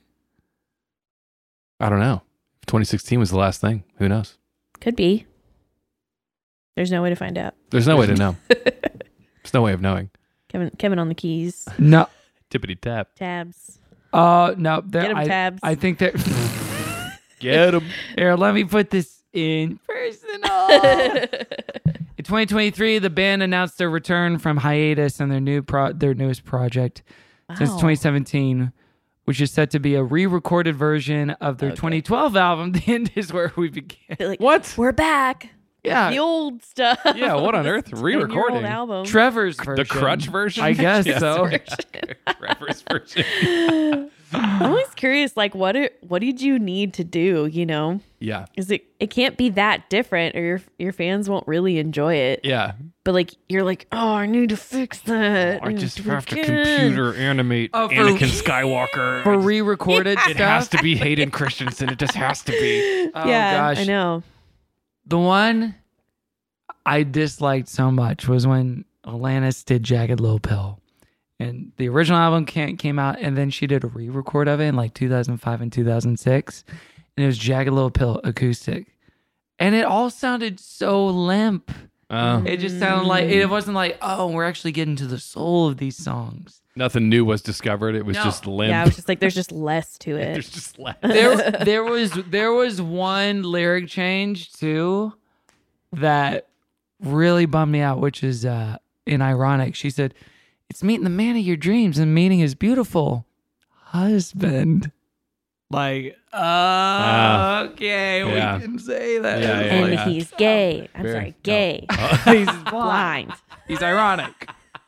I don't know. twenty sixteen was the last thing. Who knows? Could be. There's no way to find out. There's no way to know. There's no way of knowing. Kevin, Kevin on the keys, No. Tippity tap. tabs. Uh no. they're- Get 'em I, tabs. I think they're Get him. Here, let me put this in personal. In twenty twenty-three, the band announced their return from hiatus and their new pro- their newest project since Wow. twenty seventeen, which is set to be a re-recorded version of their Okay. twenty twelve album. The End Is Where We Began. They're like, What? We're back. Yeah. The old stuff. Yeah, what on earth? This ten-year-old Re-recording? album. Trevor's version. The crutch version? I guess Yes. so. Trevor's version. I'm always curious, like, what it, what did you need to do? You know, Yeah. is it? It can't be that different, or your your fans won't really enjoy it. Yeah. But like, you're like, oh, I need to fix that. I just do it have to again." computer animate Oh, for- Anakin Skywalker. For re-recorded it has stuff. to be Hayden Christensen. It just has to be. Oh, yeah, gosh. I know. The one I disliked so much was when Alanis did Jagged Little Pill. And the original album came, came out, and then she did a re-record of it in like two thousand five and two thousand six. And it was Jagged Little Pill acoustic. And it all sounded so limp. Oh. It just sounded like, it wasn't like, oh, we're actually getting to the soul of these songs. Nothing new was discovered. It was No. just limp. Yeah, I was just like, there's just less to it. There's just less. There, there was there was one lyric change too that really bummed me out, which is uh, in Ironic. She said, "It's meeting the man of your dreams, and meeting his beautiful husband." Like, uh, okay, yeah. we can say that. Yeah, yeah, and yeah. he's gay. I'm Very- sorry, gay. He's Blind. He's ironic.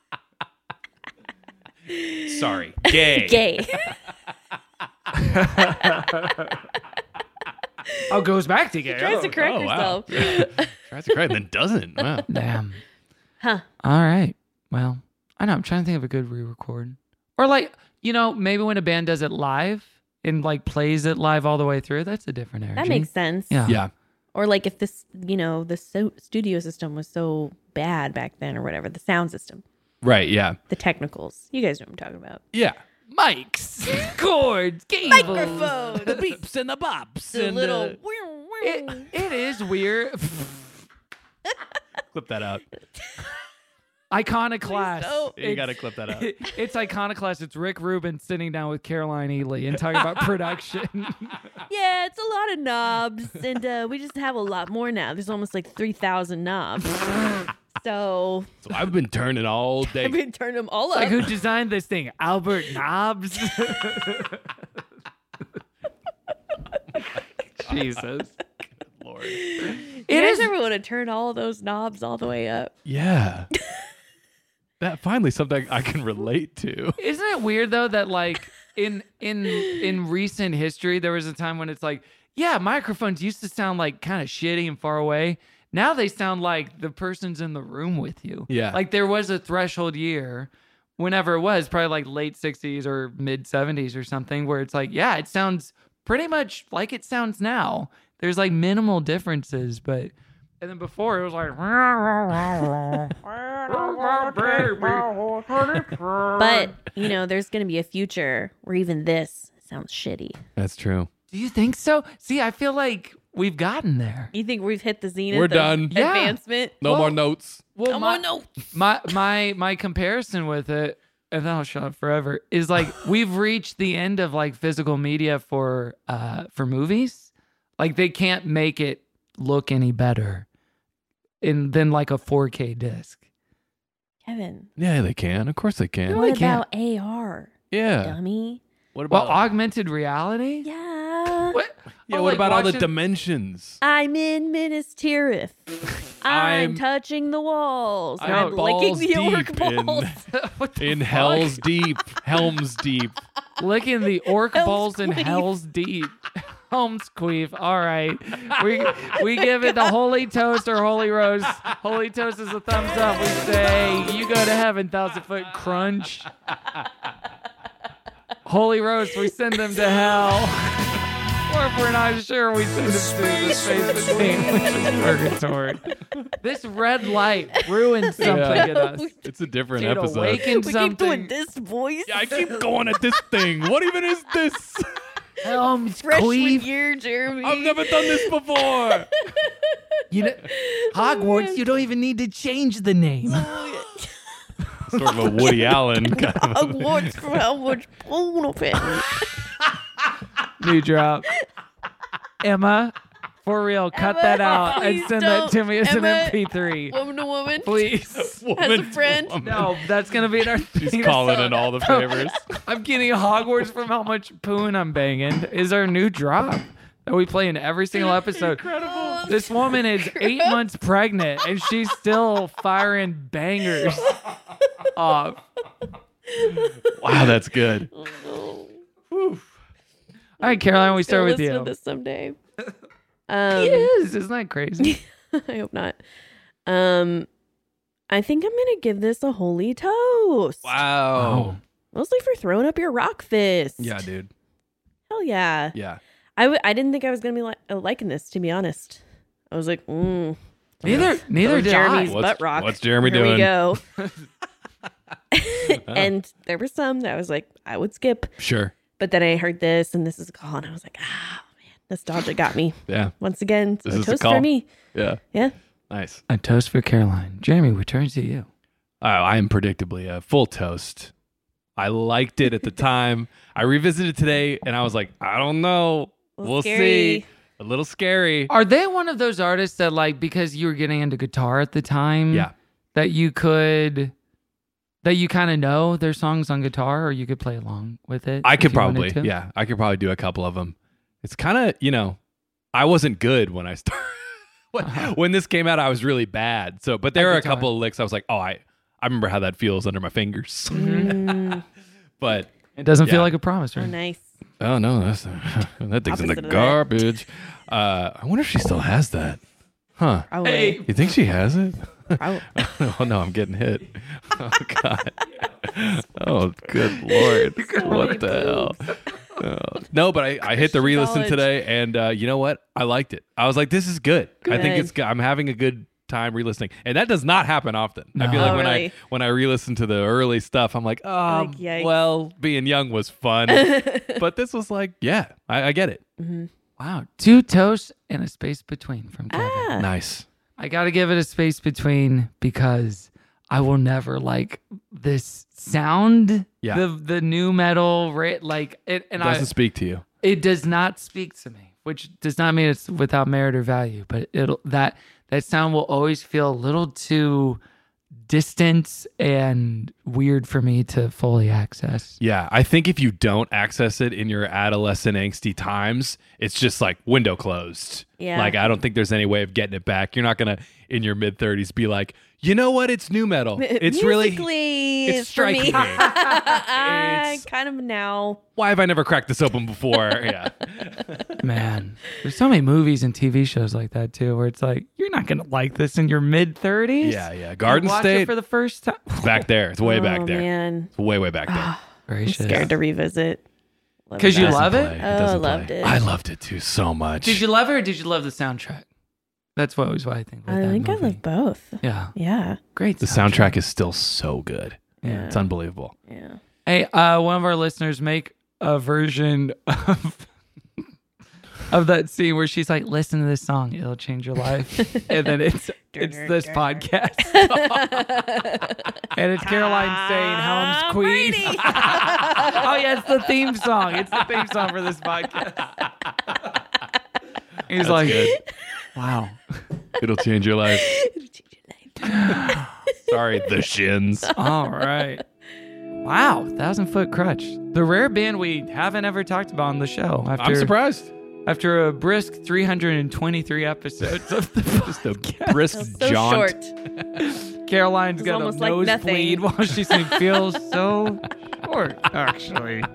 Sorry. Gay. Gay. Oh, goes back to gay. Tries to Oh, correct oh, wow. herself. Tries to cry and then doesn't. Wow. damn. Huh. All right. Well, I know. I'm trying to think of a good re-record. Or like, you know, maybe when a band does it live and like plays it live all the way through, that's a different energy. That makes sense. Yeah. Yeah. Or like if this, you know, the so- studio system was so bad back then or whatever, the sound system, Right. Yeah. the technicals. You guys know what I'm talking about. Yeah. Mics, cords, cables. Microphone. beeps and the bops. The and little. the- It, it is weird. Clip that out. Iconoclast. don't. You got to clip that out. It's Iconoclast. It's Rick Rubin sitting down with Caroline Ely and talking about production. Yeah, it's a lot of knobs, and uh, we just have a lot more now. There's almost like three thousand knobs. So So I've been turning all day. I've been turning them all up. Like, who designed this thing? Albert Nobbs? Jesus. Lord. You It guys is. ever want to turn all those knobs all the way up? Yeah. That finally something I can relate to. Isn't it weird though that like in in in recent history there was a time when it's like, yeah, microphones used to sound like kind of shitty and far away. Now they sound like the person's in the room with you. Yeah. Like there was a threshold year, whenever it was, probably like late sixties or mid seventies or something, where it's like, yeah, it sounds pretty much like it sounds now. There's like minimal differences, but and then before it was like But, you know, there's going to be a future where even this sounds shitty. That's true. Do you think so? See, I feel like we've gotten there. You think we've hit the zenith We're of done. Yeah. advancement? No Well- more notes. Well, No my, more notes. my my my comparison with it, and then I'll shut up forever, is like we've reached the end of like physical media for uh for movies. Like they can't make it look any better in than like a four K disc. Kevin, Yeah, they can. Of course they can. what they can't. about A R, Yeah. dummy? What Well, about augmented reality? Yeah. What? Yeah, Oh, what like about all the watching- dimensions? I'm in Minas Tirith. I'm, I'm- touching the walls. I'm I'm, licking balls the orc deep in- balls. What the In fuck? Hell's Deep. Helm's Deep. Licking the orc Hell's balls in Queef. Hell's Deep. Holmes Queef. All right. We we give it the Holy Toast or Holy Roast. Holy Toast is a thumbs up. We say, you go to heaven, Thousand Foot Crunch. Holy Roast, we send them to hell. Or if we're not sure, we send them to the space between, which is purgatory. This red light ruins something Yeah. in us. It's a different Dude, episode. awaken We something. keep doing this voice. Yeah, I keep going at this thing. What even is this? Helms Freshman Queef. year, Jeremy. I've never done this before. You know, Hogwarts, you don't even need to change the name. Sort of a Woody Allen kind of. Hogwarts for Hogwarts Bonaparte. New drop. Emma, for real, cut Emma, that out and please send that to don't. me as Emma, an M P three. Woman to woman. Please. As a Woman to friend. woman. No, that's going to be in our She's theme calling song. in all the favors. I'm getting Hogwarts from how much poon I'm banging is our new drop that we play in every single episode. Incredible. This woman is eight months pregnant and she's still firing bangers off. Wow, that's good. All right, Caroline, we start Gonna with listen you. to this someday. Um, He is. Isn't that crazy? I hope not. Um, I think I'm gonna give this a holy toast. Wow. Mostly for throwing up your rock fist. Yeah, dude. Hell yeah. Yeah. I w- I didn't think I was gonna be li- uh, liking this, to be honest. I was like, mm. Neither, neither Oh, did Jeremy's I. What's- butt rock. what's Jeremy Here doing? we go. And there were some that I was like, I would skip. Sure. But then I heard this and this is a call, and I was like, ah, man, nostalgia got me. Yeah. Once again, This so is a toast call. for me. Yeah. Yeah. Nice. A toast for Caroline. Jeremy, we turn to you. Oh, I am predictably a full toast. I liked it at the time. I revisited today and I was like, I don't know. Little We'll scary. see. A little scary. Are they one of those artists that, like, because you were getting into guitar at the time, Yeah. that you could, that you kind of know their songs on guitar, or you could play along with it? I if could you wanted probably, to? yeah, I could probably do a couple of them. It's kind of, you know, I wasn't good when I started. when, Uh-huh. when this came out, I was really bad. So, but there At are a guitar. couple of licks I was like, oh, I, I remember how that feels under my fingers. Mm, But It doesn't feel Yeah. like a promise, oh, right? nice. oh no, that's that thing's in Opposite the of that. garbage. Uh, I wonder if she still has that. Huh? Probably. Hey. You think she has it? Probably. Oh no, I'm getting hit. Oh god. Oh good lord. What the hell? Oh. No, but I, I hit the re-listen Knowledge. today, and uh, you know what? I liked it. I was like, this is good. I think Good. it's good. I'm having a good time re-listening, and that does not happen often. I feel No. like Oh, when really? I when I re-listen to the early stuff, I'm like, oh, Like, yikes. well, being young was fun, but this was like, yeah, I, I get it. Wow. Two toasts and a space between from Kevin. Ah. Nice. I got to give it a space between because I will never like this sound. Yeah. The the new metal, ra- like it, and Doesn't I, speak to you. it does not speak to me, which does not mean it's without merit or value, but it'll that that sound will always feel a little too distant and weird for me to fully access. Yeah, I think if you don't access it in your adolescent angsty times, it's just like window closed. Yeah. Like, I don't think there's any way of getting it back. You're not going to, in your mid thirties, be like, you know what? It's new metal. It's really, Musically, it's for me. striking me. I It's- kind of now. Why have I never cracked this open before? Yeah. Man, there's so many movies and T V shows like that too, where it's like, you're not going to like this in your mid thirties. Yeah, yeah. Garden watch State. it for the first time. It's back there. It's way Oh, back there. man. It's way, way back there. Very I'm scared to revisit. Love Because you that. love Play. it? It Oh, doesn't loved play. it. I loved it too so much. Did you love it or did you love the soundtrack? That's what was what I think. with I that think I movie. love both. Yeah. Yeah. Great. The soundtrack is still so good. Yeah. It's unbelievable. Yeah. Hey, uh, one of our listeners make a version of of that scene where she's like, "Listen to this song; it'll change your life," and then it's it's this podcast, and it's Caroline saying Helm's Queen. Oh yeah, it's the theme song. It's the theme song for this podcast. He's That's like, good. "Wow, It'll change your life." It'll change your life. Sorry, the Shins. all right." Wow, Thousand Foot Crutch, the rare band we haven't ever talked about on the show. After, I'm surprised. After a brisk three hundred twenty-three episodes of the Just a brisk So jaunt. short. Caroline's It's got a almost like nosebleed nothing. while she's saying feels so short, actually.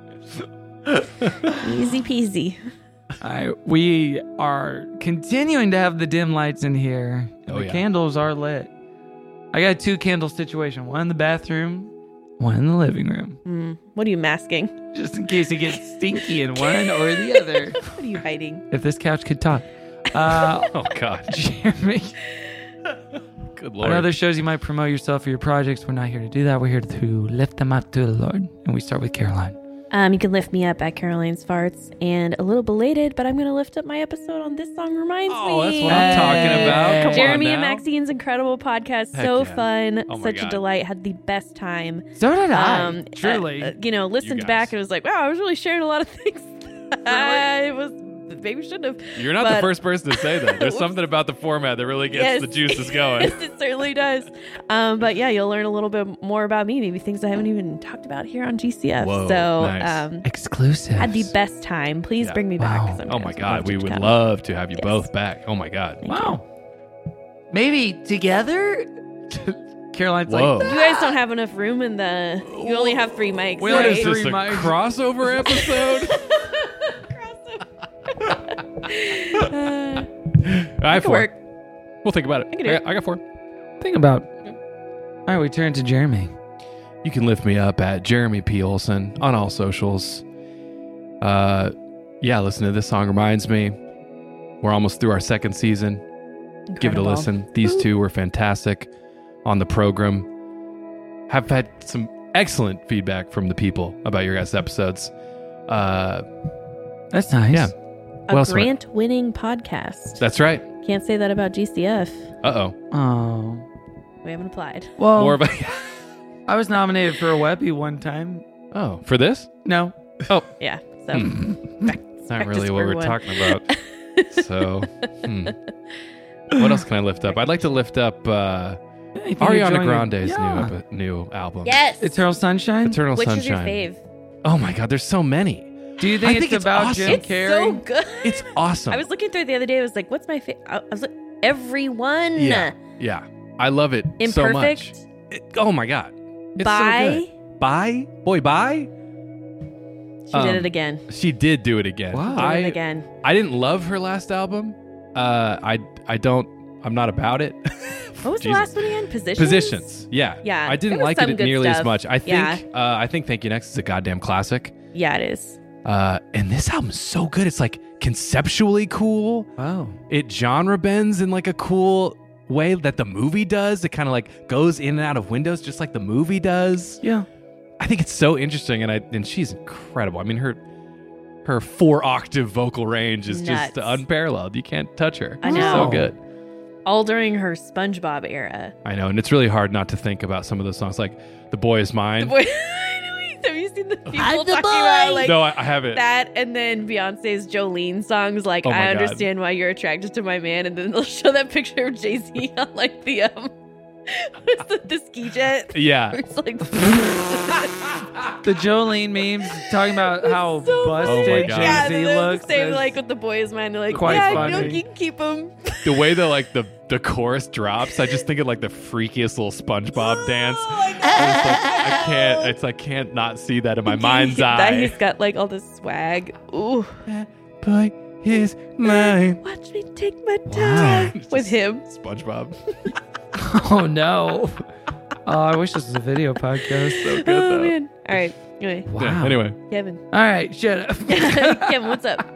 Easy peasy. All right, we are continuing to have the dim lights in here. Oh, the yeah. candles are lit. I got a two candle situation, one in the bathroom, one in the living room. Mm. What are you masking? Just in case it gets stinky in one or the other. What are you hiding? If this couch could talk. Uh, Oh, God. Jeremy. Good Lord. On other shows, you might promote yourself or your projects. We're not here to do that. We're here to lift them up to the Lord. And we start with Caroline. Um, you can lift me up at Caroline's Farts, and a little belated, but I'm going to lift up my episode on This Song Reminds Oh, Me. that's what I'm talking about. Come Jeremy on and now. Maxine's incredible podcast. Heck so yeah. fun. Oh my Such a God. delight. Had the best time. So did I. Um, Truly. uh, uh, you know, listened guys. back and was like, wow, I was really sharing a lot of things. I was maybe shouldn't have. You're not but- the first person to say that. There's Whoops. something about the format that really gets Yes. the juices going. Yes, it certainly does. Um, but yeah, you'll learn a little bit more about me, maybe things I haven't even talked about here on G C F. Whoa, so nice. um, Exclusive. had the best time. Please Yeah. bring me back. Wow. 'cause I'm Oh gonna my have God. to We would come. love to have you Yes. both back. Oh my God. Wow. Maybe together? Caroline's Whoa. like, You guys don't have enough room in the. You only have three mics. We What only right? is this, Three a mics. crossover episode? Uh, I have could four. work. We'll think about it. I can do I it. got, I got four. think about. All right, we turn to Jeremy. You can lift me up at Jeremy P. Olson on all socials. Uh, yeah, listen to This Song Reminds Me. We're almost through our second season. Give it a Incredible. listen. These two were fantastic on the program. Have had some excellent feedback from the people about your guys' episodes. Uh, That's nice. yeah, A What else am I- grant-winning podcast. that's right. Can't say that about G C F. Uh oh. Oh. We haven't applied. Well, More of a. I was nominated for a Webby one time. Oh, for this? No. Oh, Yeah. So Hmm. back, not back to really what square we're one. talking about. So, hmm. What else can I lift up? I'd like to lift up uh, Anything to Ariana join in- Grande's Yeah. new ep- new album. Yes. Eternal Sunshine? Eternal Which Sunshine. is your fave? Oh my God, there's so many. Do you think I it's think it's about awesome. Jim It's Carrey? so good. It's awesome. I was looking through it the other day. I was like, "What's my favorite?" I was like, "Everyone." Yeah, yeah. I love it so much. Imperfect. It- oh my God. It's Bye. so good. Bye? Boy, bye? She Um, did it again. She did do it again. Wow. Did I, it again. I didn't love her last album. Uh, I, I don't, I'm not about it. What was the Jesus. last one again? Positions. Positions. Yeah. Yeah, I didn't there was like some it good nearly as stuff. much. I think, Yeah. uh, I think Thank You Next is a goddamn classic. Yeah, it is. Uh, and this album's so good. It's like conceptually cool. Wow. It genre bends in like a cool way that the movie does. It kind of like goes in and out of windows just like the movie does. Yeah. I think it's so interesting, and I and she's incredible. I mean, her her four octave vocal range is just Nuts. unparalleled. You can't touch her. I She's know. so good. All during her SpongeBob era. I know, and it's really hard not to think about some of those songs, like "The Boy Is Mine." Boy, have you seen the people talking about like no, I, I haven't. that, and then Beyonce's Jolene songs? Like, Oh my I God. understand why you're attracted to my man, and then they'll show that picture of Jay Z on like the um What's the, the ski jet? Yeah. Where it's like, The Jolene memes talking about how so busted Oh my God. yeah, Jay-Z they're looks. the same That's like with the boys' man. They're like, quite yeah, funny. no, you can keep them. The way that like the the chorus drops, I just think of like the freakiest little SpongeBob dance. I It's like, I can't. It's I can't not see that in my mind's That eye. he's got like all this swag. Ooh. Boy, his mind. Watch me take my time with him. SpongeBob. Oh no! Oh, I wish this was a video podcast. So good Oh though. man. All right. Anyway, Wow. Yeah, anyway, Kevin. All right, shut up. Kevin, what's up?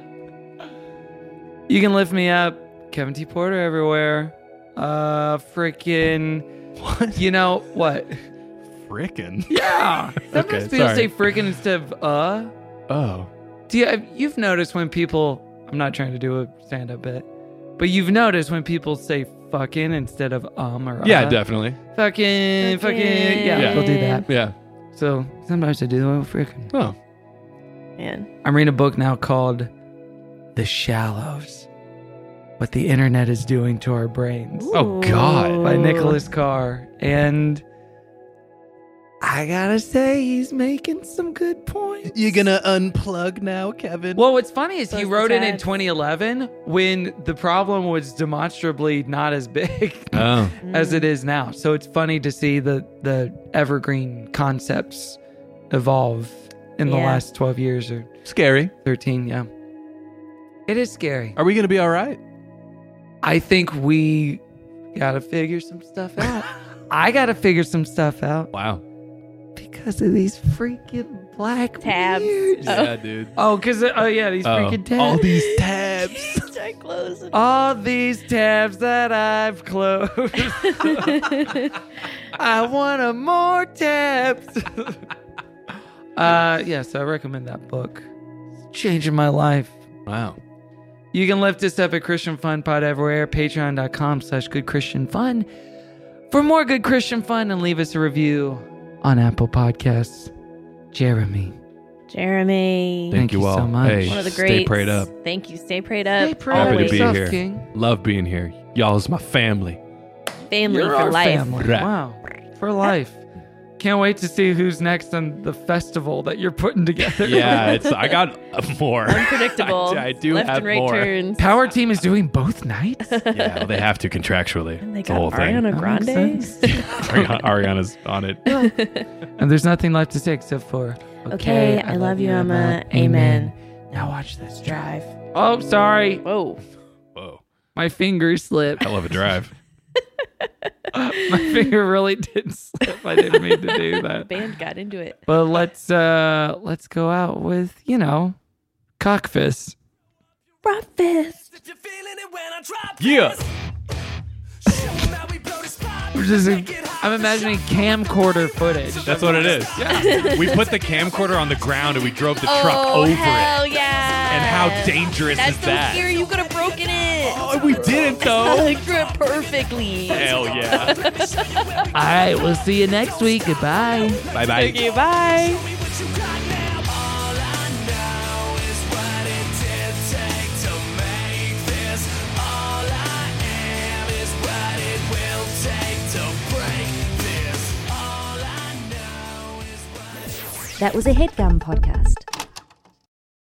You can lift me up, Kevin T. Porter everywhere. Uh, freaking. what? You know what? Frickin'. Yeah. Sometimes Okay, people sorry. say freaking instead of uh. Oh. Do you? You've noticed when people. I'm not trying to do a stand-up bit, but you've noticed when people say fucking instead of um or Yeah, uh. definitely. Fucking, fucking. Yeah, Yeah. we'll do that. Yeah. So sometimes I do the freaking. Oh. Man. I'm reading a book now called The Shallows. What the internet is doing to our brains. Oh, God. By Nicholas Carr. And I gotta say, he's making some good points. You gonna unplug now, Kevin? Well, what's funny is he Close the wrote it in tabs. twenty eleven when the problem was demonstrably not as big Oh. as it is now. So it's funny to see the, the evergreen concepts evolve in the Yeah. last twelve years or Scary. thirteen. Yeah. It is scary. Are we gonna be all right? I think we gotta figure some stuff out. I gotta figure some stuff out Wow. because of these freaking black Tabs. mirrors. Oh. Yeah, dude. Oh, because oh yeah, these Oh. freaking tabs. All these tabs. Start closing. All these tabs that I've closed. I want a more tabs. uh, yeah, so I recommend that book. It's changing my life. Wow. You can lift us up at Christian Fun Pod everywhere, patreon.com slash good Christian fun. For more good Christian fun, and leave us a review on Apple Podcasts. Jeremy. Jeremy. Thank, Thank you you all. so much. Hey, One of the stay greats. prayed up. Thank you. Stay prayed up. Stay prayed Happy Always. to be Yourself, here. King. Love being here. Y'all is my family. Family You're for our life. family. Wow. For life. Can't wait to see who's next on the festival that you're putting together. Yeah, it's. I got more. Unpredictable. I, I do Left have and right more. turns. Power Team is doing both nights? Yeah, well, they have to contractually. And they It's the whole got thing. Ariana That makes Grande. sense. Ariana, Ariana's on it. And there's nothing left to say except for, Okay, I love you, Emma. Amen. Now watch this. Drive. Oh, sorry. Whoa. Whoa. My finger slipped. Hell of a drive. My finger really did slip. I didn't mean to do that. Band got into it. But let's uh let's go out with, you know, Cockfist. Breakfast. Yeah. Which is a, I'm imagining camcorder footage. That's what it is. Yeah. We put the camcorder on the ground and we drove the truck Oh, over hell it. yeah. And how dangerous That's is so that? scary. You could have broken it. Oh, we didn't though. You drew it perfectly. Hell yeah. All right, we'll see you next week. Goodbye. Bye bye. Okay, bye. That was a HeadGum podcast.